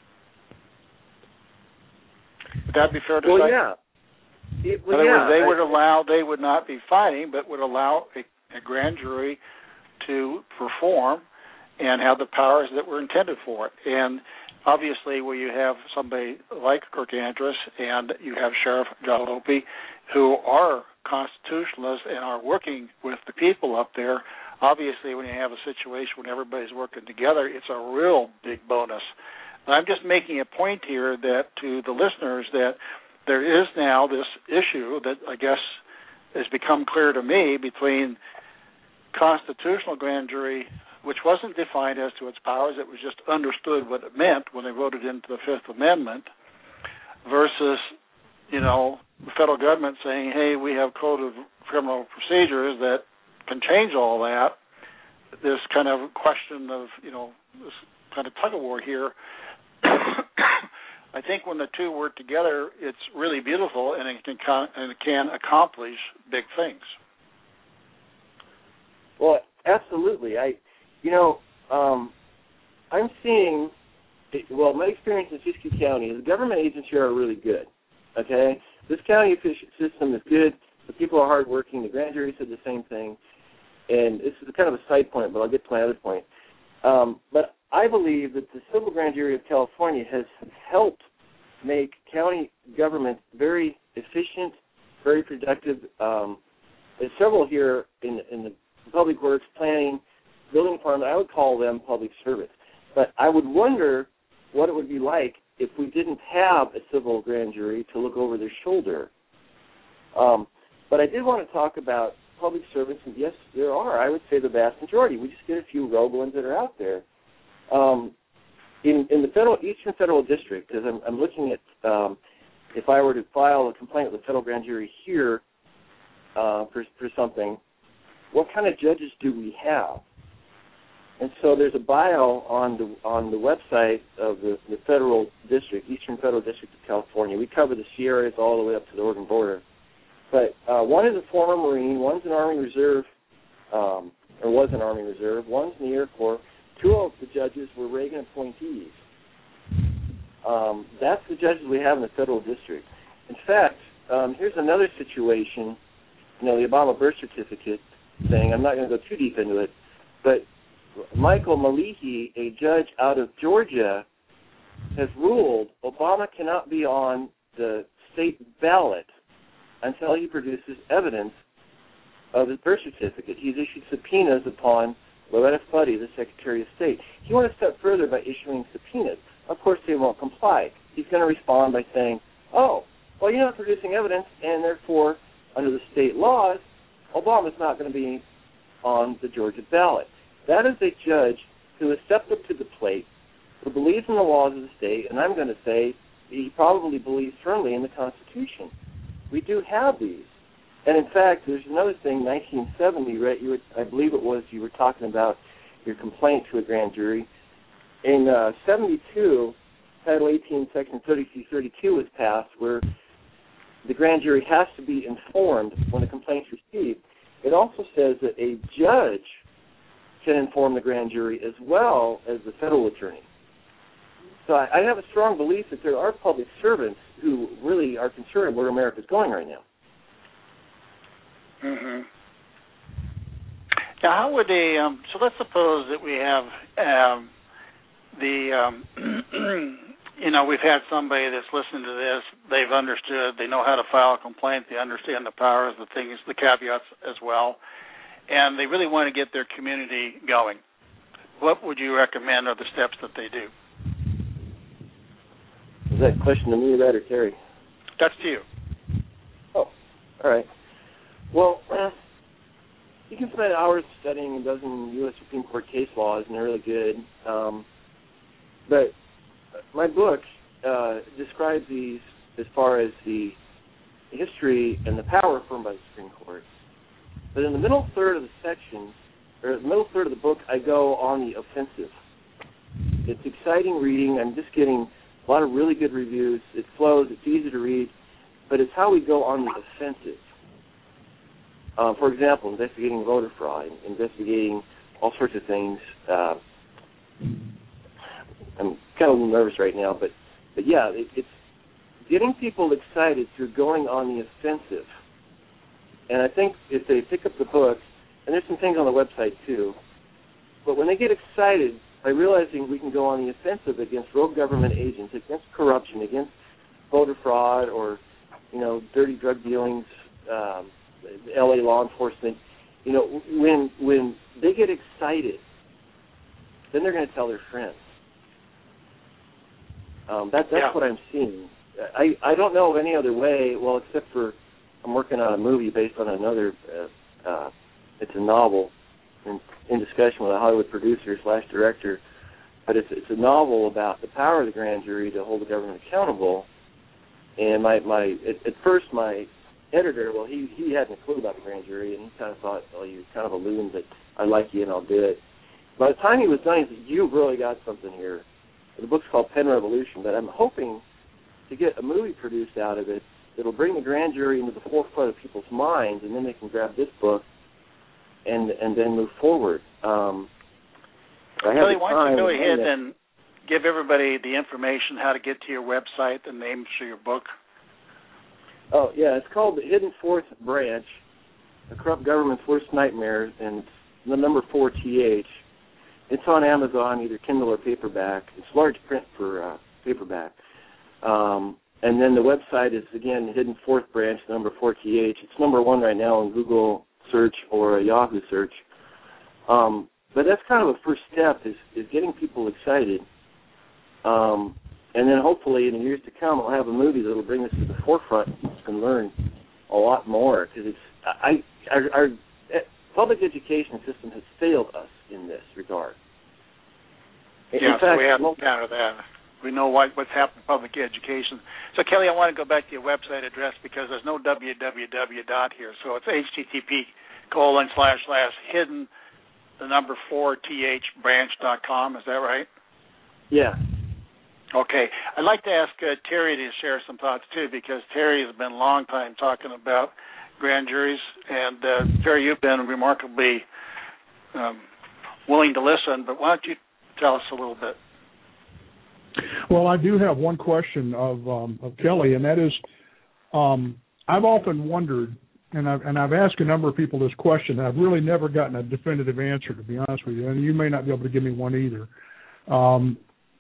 Would that be fair to well, say? Yeah. It, well, in other yeah. words, they I, would allow, they would not be fighting, but would allow a, a grand jury to perform and have the powers that were intended for it. And obviously, where you have somebody like Kirk Andrus and you have Sheriff John Lope, who are constitutionalists and are working with the people up there obviously when you have a situation when everybody's working together, it's a real big bonus. And I'm just making a point here that to the listeners that there is now this issue that I guess has become clear to me between constitutional grand jury, which wasn't defined as to its powers, it was just understood what it meant when they voted into the Fifth Amendment, versus, you know, the federal government saying, hey, we have code of criminal procedures that can change all that. This kind of question of, you know, this kind of tug-of-war here. I think when the two work together, it's really beautiful, and it can and it can accomplish big things. Well, absolutely. I, you know, um, I'm seeing. Well, my experience in Siskiyou County is the government agents here are really good. Okay, this county system is good. The people are hardworking. The grand jury said the same thing, and this is kind of a side point, but I'll get to my other point. Um, but I believe that the Civil Grand Jury of California has helped make county government very efficient, very productive. Um, there's several here in, in the public works, planning, building department. I would call them public service. But I would wonder what it would be like if we didn't have a civil grand jury to look over their shoulder. Um, but I did want to talk about public servants, and yes, there are. I would say the vast majority. We just get a few rogue ones that are out there. Um, in, in the federal Eastern Federal District, as I'm, I'm looking at, um, if I were to file a complaint with the federal grand jury here uh, for, for something, what kind of judges do we have? And so there's a bio on the on the website of the, the federal district, Eastern Federal District of California. We cover the Sierras all the way up to the Oregon border. But uh, one is a former Marine, one's an Army Reserve, um, or was an Army Reserve, one's in the Air Corps. Two of the judges were Reagan appointees. Um, that's the judges we have in the federal district. In fact, um, here's another situation, you know, the Obama birth certificate thing. I'm not going to go too deep into it, but Michael Malihi, a judge out of Georgia, has ruled Obama cannot be on the state ballot until he produces evidence of his birth certificate. He's issued subpoenas upon Loretta Fuddy, the Secretary of State. He went a step further by issuing subpoenas. Of course, they won't comply. He's going to respond by saying, oh, well, you're not producing evidence, and therefore, under the state laws, Obama's not going to be on the Georgia ballot. That is a judge who has stepped up to the plate, who believes in the laws of the state, and I'm going to say he probably believes firmly in the Constitution. We do have these. And, in fact, there's another thing, nineteen seventy, right, you were, I believe it was you were talking about your complaint to a grand jury. In uh, seventy-two, Title eighteen, Section thirty-two thirty-two was passed, where the grand jury has to be informed when a complaint is received. It also says that a judge can inform the grand jury as well as the federal attorney. So I, I have a strong belief that there are public servants who really are concerned where America's going right now. Mm-hmm. Now, how would they, um, so let's suppose that we have um, the, um, you know, we've had somebody that's listened to this, they've understood, they know how to file a complaint, they understand the powers, the things, the caveats as well, and they really want to get their community going. What would you recommend are the steps that they do? Is that a question to me, that, or Terry? That's to you. Oh, all right. Well, uh, you can spend hours studying a dozen U S Supreme Court case laws, and they're really good. Um, but my book uh, describes these as far as the history and the power affirmed by the Supreme Court. But in the middle third of the section, or the middle third of the book, I go on the offensive. It's exciting reading. I'm just getting a lot of really good reviews. It flows. It's easy to read. But it's how we go on the offensive. Uh, for example, investigating voter fraud, investigating all sorts of things. Uh, I'm kind of a little nervous right now, but, but yeah, it, it's getting people excited through going on the offensive. And I think if they pick up the book, and there's some things on the website too, but when they get excited by realizing we can go on the offensive against rogue government agents, against corruption, against voter fraud, or, you know, dirty drug dealings, um, L A law enforcement, You know, when when they get excited, then they're going to tell their friends. Um, that, that's yeah. what I'm seeing. I, I don't know of any other way, well, except for I'm working on a movie based on another, uh, uh, it's a novel in, in discussion with a Hollywood producer slash director, but it's, it's a novel about the power of the grand jury to hold the government accountable. And my, my at, at first my editor, well, he, he hadn't a clue about the grand jury, and he kind of thought, well, you're kind of a loon, but I like you and I'll do it. By the time he was done, he said, you've really got something here. The book's called Pen Revolution, but I'm hoping to get a movie produced out of it that'll bring the grand jury into the forefront of people's minds, and then they can grab this book and and then move forward. Um, I Kelly, why don't you go ahead and give everybody the information how to get to your website, the names for your book? Oh, yeah, it's called The Hidden Fourth Branch, The Corrupt Government's Worst Nightmare, and it's the number four T H. It's on Amazon, either Kindle or paperback. It's large print for uh, paperback. Um, and then the website is, again, Hidden Fourth Branch, number four T H. It's number one right now in Google search or a Yahoo search. Um, but that's kind of a first step, is, is getting people excited. Um, and then hopefully in the years to come, I'll have a movie that will bring us to the forefront and people can learn a lot more. Because it's I, our, our public education system has failed us in this regard. In yeah, fact, so we have to counter that. We know what, what's happened in public education. So, Kelly, I want to go back to your website address because there's no www dot here. So it's http colon slash slash hidden, the number four th branch dot com. Is that right? Yeah. Okay. I'd like to ask uh, Terry to share some thoughts, too, because Terry has been a long time talking about grand juries. And, uh, Terry, you've been remarkably um, willing to listen, but why don't you tell us a little bit? Well, I do have one question of um, of Kelly, and that is, um, I've often wondered, and I've, and I've asked a number of people this question, and I've really never gotten a definitive answer, to be honest with you, and you may not be able to give me one either. Um,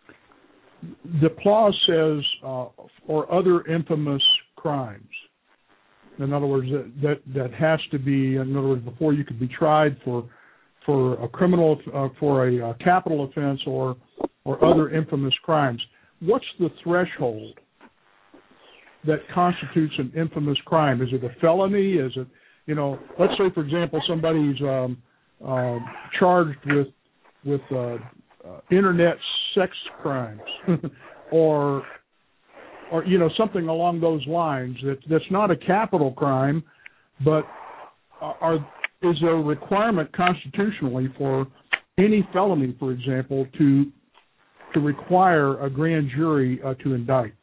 the clause says, uh, or other infamous crimes. In other words, that, that that has to be, in other words, before you could be tried for for a criminal, uh, for a uh, capital offense or or other infamous crimes. What's the threshold that constitutes an infamous crime? Is it a felony? Is it, you know, let's say, for example, somebody's um, uh, charged with with uh, uh, internet sex crimes or, or, you know, something along those lines that, that's not a capital crime, but are, is there a requirement constitutionally for any felony, for example, to to require a grand jury uh, to indict?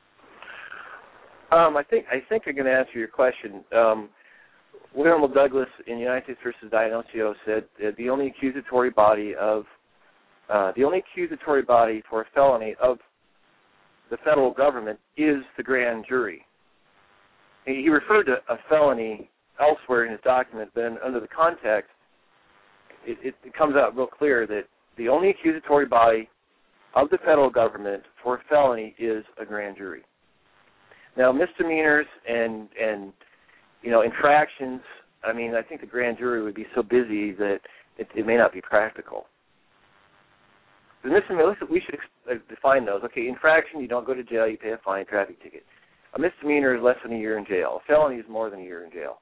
Um, I think I think I'm going to answer your question. Um, William L. Douglas in United States versus D'Annunzio said that the only accusatory body of uh, the only accusatory body for a felony of the federal government is the grand jury. He referred to a felony elsewhere in his document, but under the context, it, it, it comes out real clear that the only accusatory body of the federal government for a felony is a grand jury. Now, misdemeanors and, and you know, infractions, I mean, I think the grand jury would be so busy that it, it may not be practical. The misdemeanor, we should define those. Okay, infraction, you don't go to jail, you pay a fine, traffic ticket. A misdemeanor is less than a year in jail. A felony is more than a year in jail.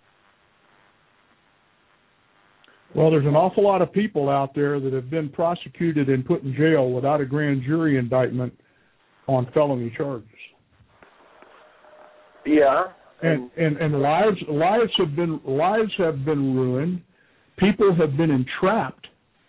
Well, there's an awful lot of people out there that have been prosecuted and put in jail without a grand jury indictment on felony charges. Yeah, and and, and lives lives have been lives have been ruined. People have been entrapped,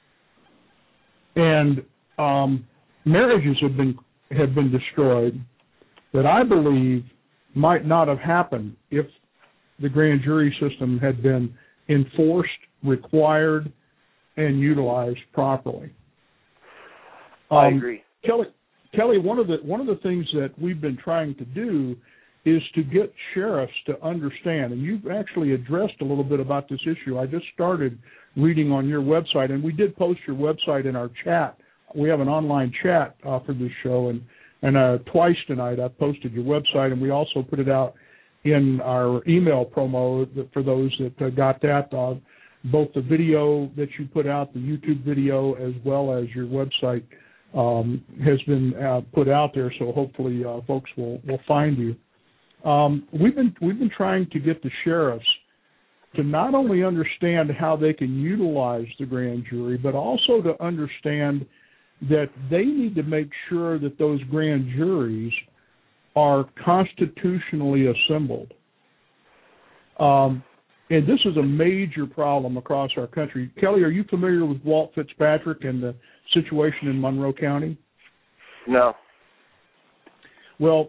and um, marriages have been have been destroyed. That I believe might not have happened if the grand jury system had been enforced, required, and utilized properly. Um, I agree. Kelly, Kelly, one of the one of the things that we've been trying to do is to get sheriffs to understand, and you've actually addressed a little bit about this issue. I just started reading on your website, and we did post your website in our chat. We have an online chat uh, for this show, and, and uh, twice tonight I've posted your website, and we also put it out in our email promo for those that uh, got that. Uh, both the video that you put out, the YouTube video, as well as your website um, has been uh, put out there. So hopefully uh, folks will, will find you. Um, we've been we've been trying to get the sheriffs to not only understand how they can utilize the grand jury, but also to understand that they need to make sure that those grand juries are constitutionally assembled. Um, and this is a major problem across our country. Kelly, are you familiar with Walt Fitzpatrick and the situation in Monroe County? No. Well,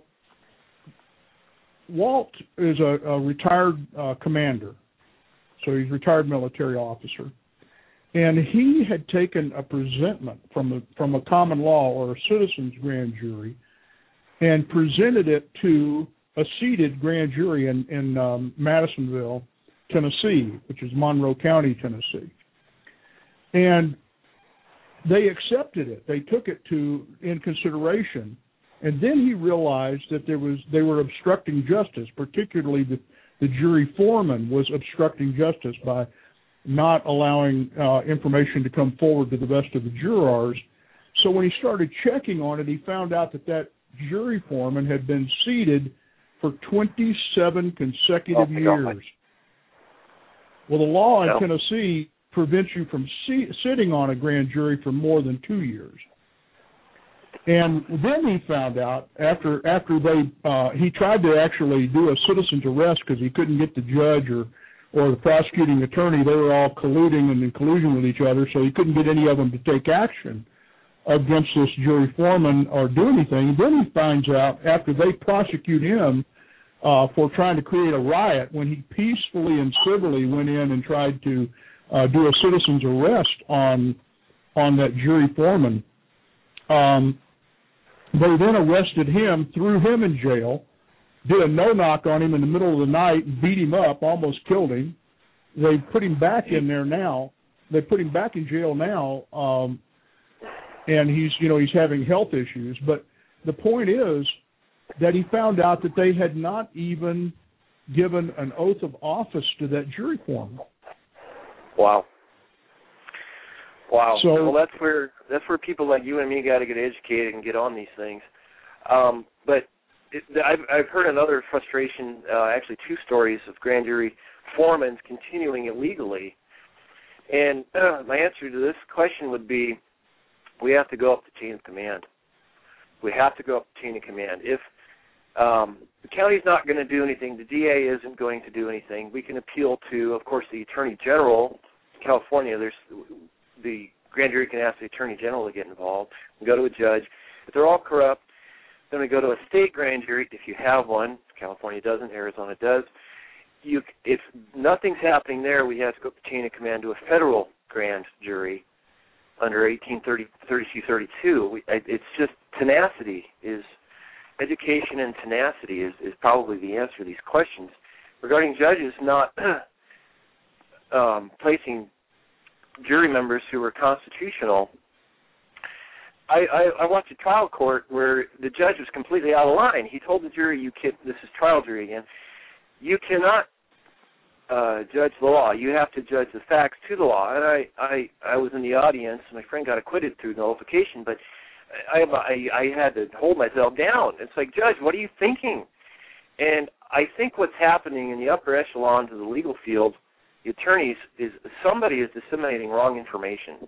Walt is a, a retired uh, commander, so he's a retired military officer. And he had taken a presentment from a, from a common law or a citizen's grand jury and presented it to a seated grand jury in, in um, Madisonville, Tennessee, which is Monroe County, Tennessee. And they accepted it. They took it to in consideration. And then he realized that there was they were obstructing justice, particularly the, the jury foreman was obstructing justice by not allowing uh, information to come forward to the rest of the jurors. So when he started checking on it, he found out that that jury foreman had been seated for twenty-seven consecutive oh, years. God. Well, the law in no. Tennessee prevents you from see, sitting on a grand jury for more than two years. And then he found out after after they uh, he tried to actually do a citizen's arrest because he couldn't get the judge or or the prosecuting attorney. They were all colluding and in collusion with each other, so he couldn't get any of them to take action against this jury foreman or do anything. And then he finds out after they prosecute him uh, for trying to create a riot when he peacefully and civilly went in and tried to uh, do a citizen's arrest on on that jury foreman. Um, they then arrested him, threw him in jail, did a no-knock on him in the middle of the night, beat him up, almost killed him. They put him back in there now. They put him back in jail now, um, and he's, you know, he's having health issues. But the point is that he found out that they had not even given an oath of office to that jury foreman. Wow. Wow. So, well, that's where that's where people like you and me got to get educated and get on these things. Um, but it, I've, I've heard another frustration, uh, actually two stories of grand jury foremen continuing illegally. And uh, my answer to this question would be, we have to go up the chain of command. We have to go up the chain of command. If um, the county's not going to do anything, the D A isn't going to do anything, we can appeal to, of course, the Attorney General. California, there's the grand jury can ask the Attorney General to get involved and go to a judge. If they're all corrupt, then we go to a state grand jury if you have one. California doesn't, Arizona does. You, if nothing's happening there, we have to go up the chain of command to a federal grand jury under eighteen thirty, thirty-two thirty-two. We, it's just tenacity is education, and tenacity is, is probably the answer to these questions. Regarding judges not um, placing jury members who were constitutional, I, I, I watched a trial court where the judge was completely out of line. He told the jury, "You can, this is trial jury again, you cannot uh, judge the law. You have to judge the facts to the law." And I, I, I was in the audience. My friend got acquitted through nullification, but I, I, I had to hold myself down. It's like, Judge, what are you thinking? And I think what's happening in the upper echelons of the legal field, the attorneys, is somebody is disseminating wrong information.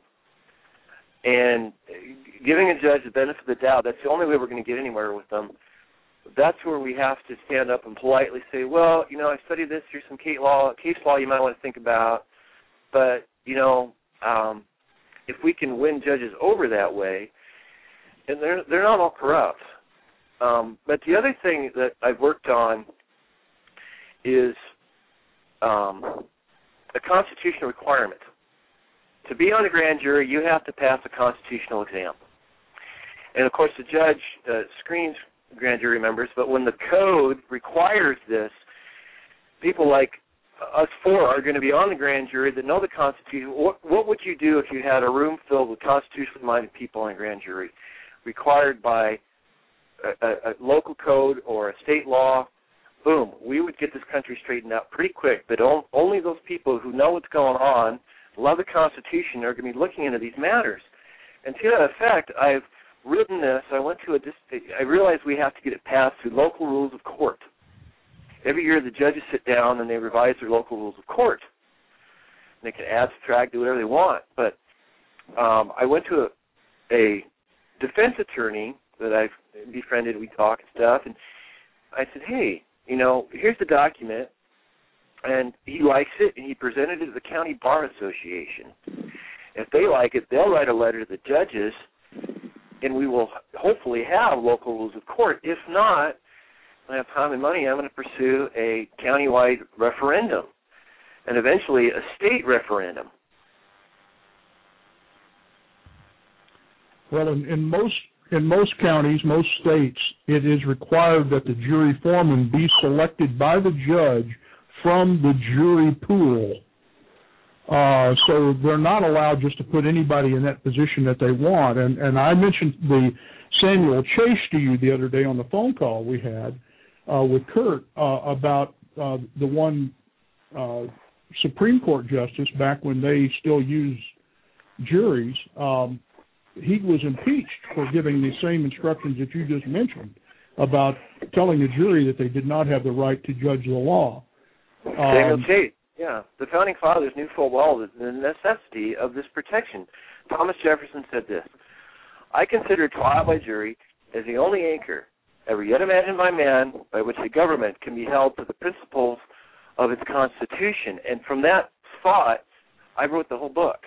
And giving a judge the benefit of the doubt, that's the only way we're going to get anywhere with them. That's where we have to stand up and politely say, well, you know, I studied this. Here's some case law, case law you might want to think about. But, you know, um, if we can win judges over that way, and they're, they're not all corrupt. Um, but the other thing that I've worked on is um, a constitutional requirement. To be on a grand jury, you have to pass a constitutional exam. And, of course, the judge uh, screens grand jury members, but when the code requires this, people like us four are going to be on the grand jury that know the Constitution. What, what would you do if you had a room filled with constitutionally minded people on a grand jury, required by a, a, a local code or a state law boom, we would get this country straightened out pretty quick. But only those people who know what's going on, love the Constitution, are going to be looking into these matters. And to that effect, I've written this. I went to a. I realized we have to get it passed through local rules of court. Every year, the judges sit down and they revise their local rules of court. And they can add, subtract, do whatever they want. But um, I went to a, a defense attorney that I've befriended. We talk and stuff, and I said, "Hey, you know, here's the document." And he likes it, and he presented it to the County Bar Association. If they like it, they'll write a letter to the judges, and we will hopefully have local rules of court. If not, I have time and money, I'm going to pursue a countywide referendum and eventually a state referendum. Well, in, in most in most counties, most states, it is required that the jury foreman be selected by the judge from the jury pool. Uh, so they're not allowed just to put anybody in that position that they want. And, and I mentioned the Samuel Chase to you the other day on the phone call we had uh, with Kurt uh, about uh, the one uh, Supreme Court justice back when they still used juries. Um, he was impeached for giving the same instructions that you just mentioned about telling the jury that they did not have the right to judge the law. Um, Samuel Chase. Yeah, the Founding Fathers knew full well the necessity of this protection. Thomas Jefferson said this: "I consider trial by jury as the only anchor ever yet imagined by man by which a government can be held to the principles of its Constitution." And from that thought, I wrote the whole book.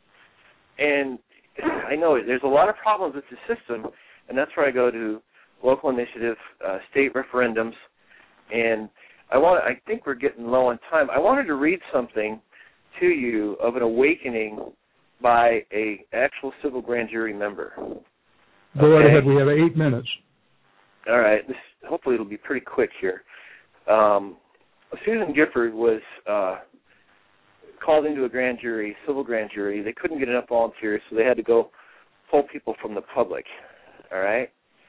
And I know there's a lot of problems with the system, and that's where I go to local initiative, uh, state referendums, and I want. I think we're getting low on time. I wanted to read something to you of an awakening by a actual civil grand jury member. Go right ahead. We have eight minutes. All right. This, hopefully it'll be pretty quick here. Um, Susan Gifford was uh, called into a grand jury, civil grand jury. They couldn't get enough volunteers, so they had to go pull people from the public. All right.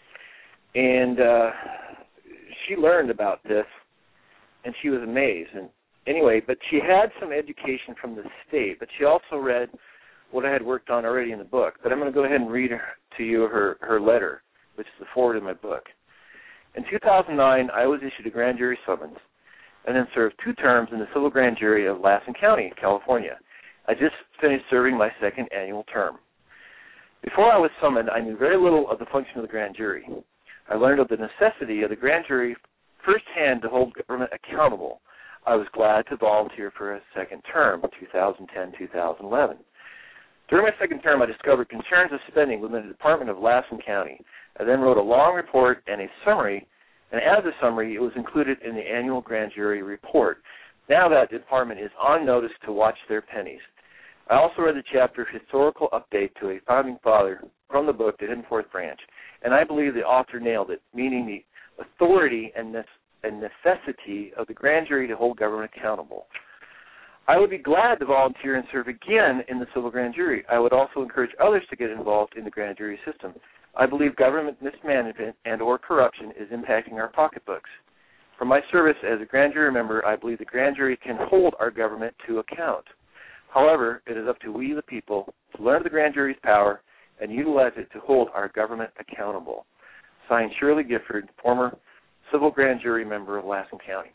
And uh, she learned about this. And she was amazed. And anyway, but she had some education from the state, but she also read what I had worked on already in the book. But I'm going to go ahead and read to you her, her letter, which is the forward of my book. In two thousand nine, I was issued a grand jury summons and then served two terms in the civil grand jury of Lassen County, California. I just finished serving my second annual term. Before I was summoned, I knew very little of the function of the grand jury. I learned of the necessity of the grand jury firsthand to hold government accountable. I was glad to volunteer for a second term, two thousand ten to two thousand eleven. During my second term, I discovered concerns of spending within the Department of Lassen County. I then wrote a long report and a summary, and as a summary, it was included in the annual grand jury report. Now that department is on notice to watch their pennies. I also read the chapter Historical Update to a Founding Father from the book, The Hidden Fourth Branch, and I believe the author nailed it, meaning the authority and necessity of the grand jury to hold government accountable. I would be glad to volunteer and serve again in the civil grand jury. I would also encourage others to get involved in the grand jury system. I believe government mismanagement and or corruption is impacting our pocketbooks. From my service as a grand jury member, I believe the grand jury can hold our government to account. However, it is up to we the people to learn the grand jury's power and utilize it to hold our government accountable. Signed, Shirley Gifford, former civil grand jury member of Lassen County.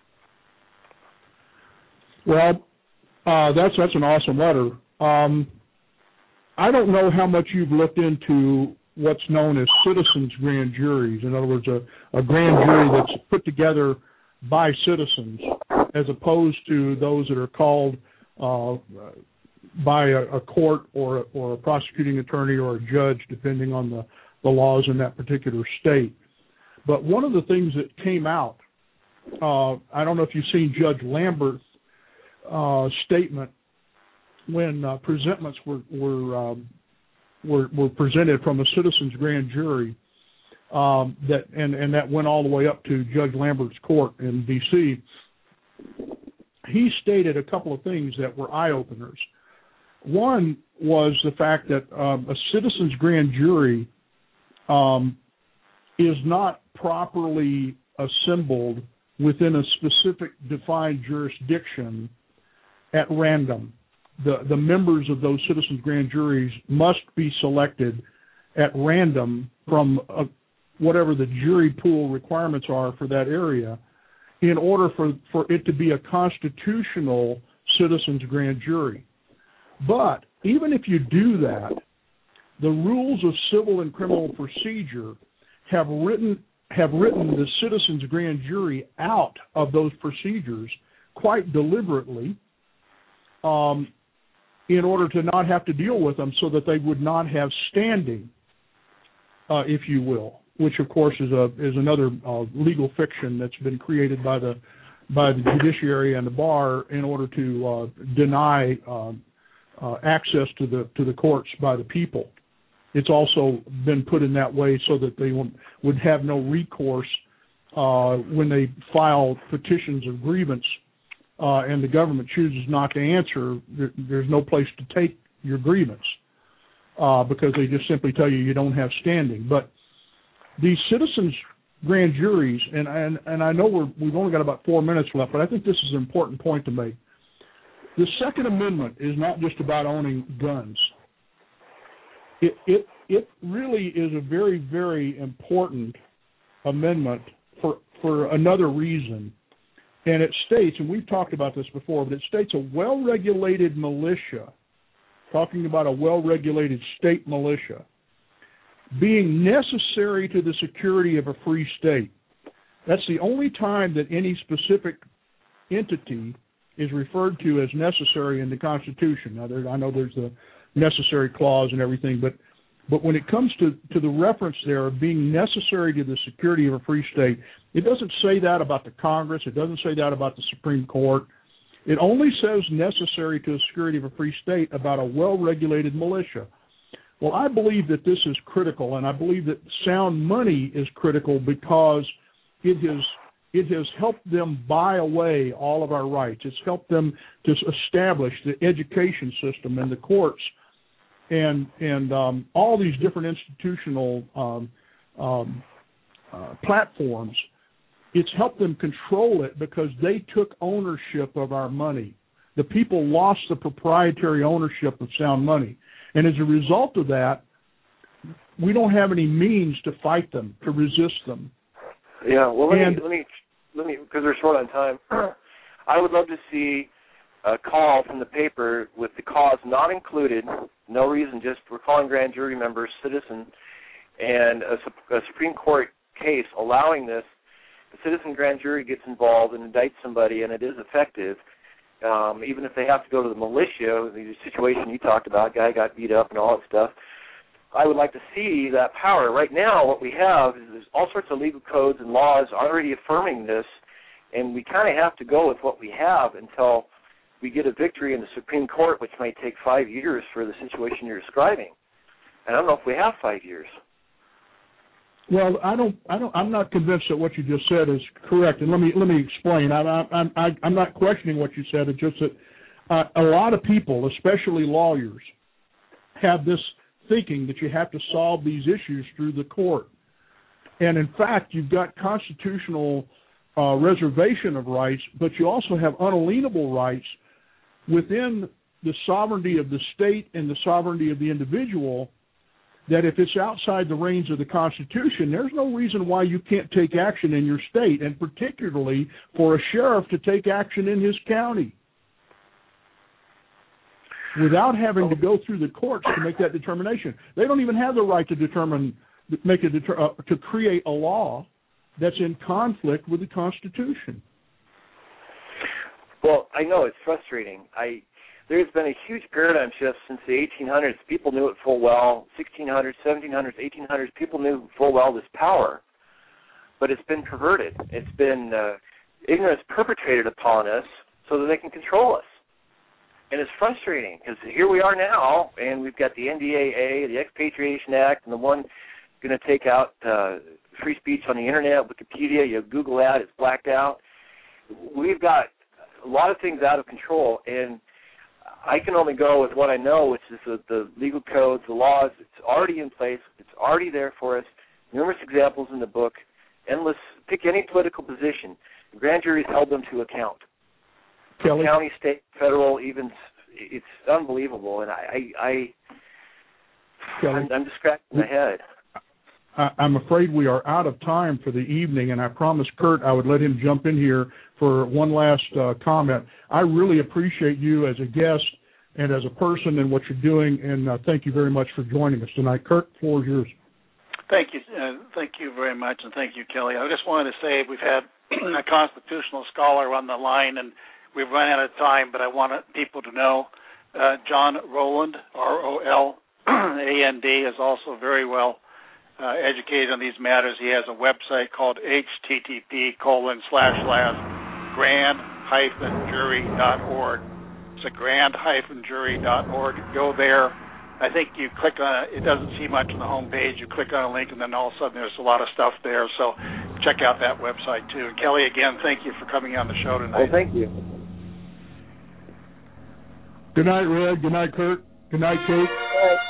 Well, uh, that's that's an awesome letter. Um, I don't know how much you've looked into what's known as citizens' grand juries. In other words, a, a grand jury that's put together by citizens, as opposed to those that are called uh, by a, a court or or a prosecuting attorney or a judge, depending on the the laws in that particular state. But one of the things that came out, uh, I don't know if you've seen Judge Lambert's uh, statement when uh, presentments were were, um, were were presented from a citizens grand jury, um, that and, and that went all the way up to Judge Lambert's court in D C He stated a couple of things that were eye-openers. One was the fact that um, a citizens grand jury Um, is not properly assembled within a specific defined jurisdiction at random. The, the members of those citizens' grand juries must be selected at random from a, whatever the jury pool requirements are for that area in order for, for it to be a constitutional citizens' grand jury. But even if you do that, the rules of civil and criminal procedure have written have written the citizens' grand jury out of those procedures quite deliberately um, in order to not have to deal with them, so that they would not have standing, uh, if you will, which of course is a is another uh, legal fiction that's been created by the by the judiciary and the bar in order to uh, deny uh, uh, access to the to the courts by the people. It's also been put in that way so that they would have no recourse uh, when they file petitions of grievance uh, and the government chooses not to answer. There, there's no place to take your grievance uh, because they just simply tell you you don't have standing. But these citizens' grand juries, and, and, and I know we're, we've only got about four minutes left, but I think this is an important point to make. The Second Amendment is not just about owning guns. It, it it really is a very, very important amendment for for another reason. And it states, and we've talked about this before, but it states a well-regulated militia, talking about a well-regulated state militia, being necessary to the security of a free state. That's the only time that any specific entity is referred to as necessary in the Constitution. Now, there, I know there's the necessary clause and everything, but but when it comes to, to the reference there of being necessary to the security of a free state, it doesn't say that about the Congress. It doesn't say that about the Supreme Court. It only says necessary to the security of a free state about a well-regulated militia. Well, I believe that this is critical, and I believe that sound money is critical because it has it has helped them buy away all of our rights. It's helped them to establish the education system and the courts and and um, all these different institutional um, um, uh, platforms. It's helped them control it because they took ownership of our money. The people lost the proprietary ownership of sound money. And as a result of that, we don't have any means to fight them, to resist them. Yeah, well, let and, me, let me, let me, because we're short on time, I would love to see a call from the paper with the cause not included, no reason, just we're calling grand jury members citizen, and a, a Supreme Court case allowing this. The citizen grand jury gets involved and indicts somebody, and it is effective. Um, even if they have to go to the militia, the situation you talked about, guy got beat up and all that stuff, I would like to see that power. Right now, what we have is there's all sorts of legal codes and laws already affirming this, and we kind of have to go with what we have until we get a victory in the Supreme Court, which may take five years for the situation you're describing. And I don't know if we have five years. Well, I don't, I don't, I'm not convinced that what you just said is correct, and let me let me explain. I'm I'm I'm, I'm not questioning what you said. It's just that uh, a lot of people, especially lawyers, have this thinking that you have to solve these issues through the court, and in fact, you've got constitutional uh, reservation of rights, but you also have unalienable rights within the sovereignty of the state and the sovereignty of the individual. That if it's outside the range of the Constitution, there's no reason why you can't take action in your state, and particularly for a sheriff to take action in his county without having to go through the courts to make that determination. They don't even have the right to determine, make a deter, uh, to create a law that's in conflict with the Constitution. Well, I know it's frustrating. I. There's been a huge paradigm shift since the eighteen hundreds. People knew it full well. sixteen hundreds, seventeen hundreds, eighteen hundreds, people knew full well this power. But it's been perverted. It's been uh, ignorance perpetrated upon us so that they can control us. And it's frustrating because here we are now, and we've got the N D A A, the Expatriation Act, and the one going to take out uh, free speech on the Internet, Wikipedia. You Google that, it's blacked out. We've got a lot of things out of control, and I can only go with what I know, which is the, the legal codes, the laws. It's already in place. It's already there for us. Numerous examples in the book. Endless. Pick any political position. The grand jury's held them to account. Kelly? County, state, federal, even, it's unbelievable. And I, I, I Kelly? I'm, I'm just scratching my head. I, I'm afraid we are out of time for the evening, and I promised Kurt I would let him jump in here for one last uh, comment. I really appreciate you as a guest and as a person and what you're doing, and uh, thank you very much for joining us tonight. Kurt, the floor is yours. Thank you. Uh, thank you very much, and thank you, Kelly. I just wanted to say we've had a constitutional scholar on the line, and we've run out of time, but I want people to know uh, John Rowland, R O L A N D, is also very well uh, educated on these matters. He has a website called H T T P colon slash slash grand hyphen jury dot org. It's a grand hyphen jury dot org. Go there. I think you click on it. It doesn't see much on the home page. You click on a link, and then all of a sudden there's a lot of stuff there. So check out that website, too. And Kelly, again, thank you for coming on the show tonight. Oh, thank you. Good night, Red. Good night, Kurt. Good night, Kate. Good night.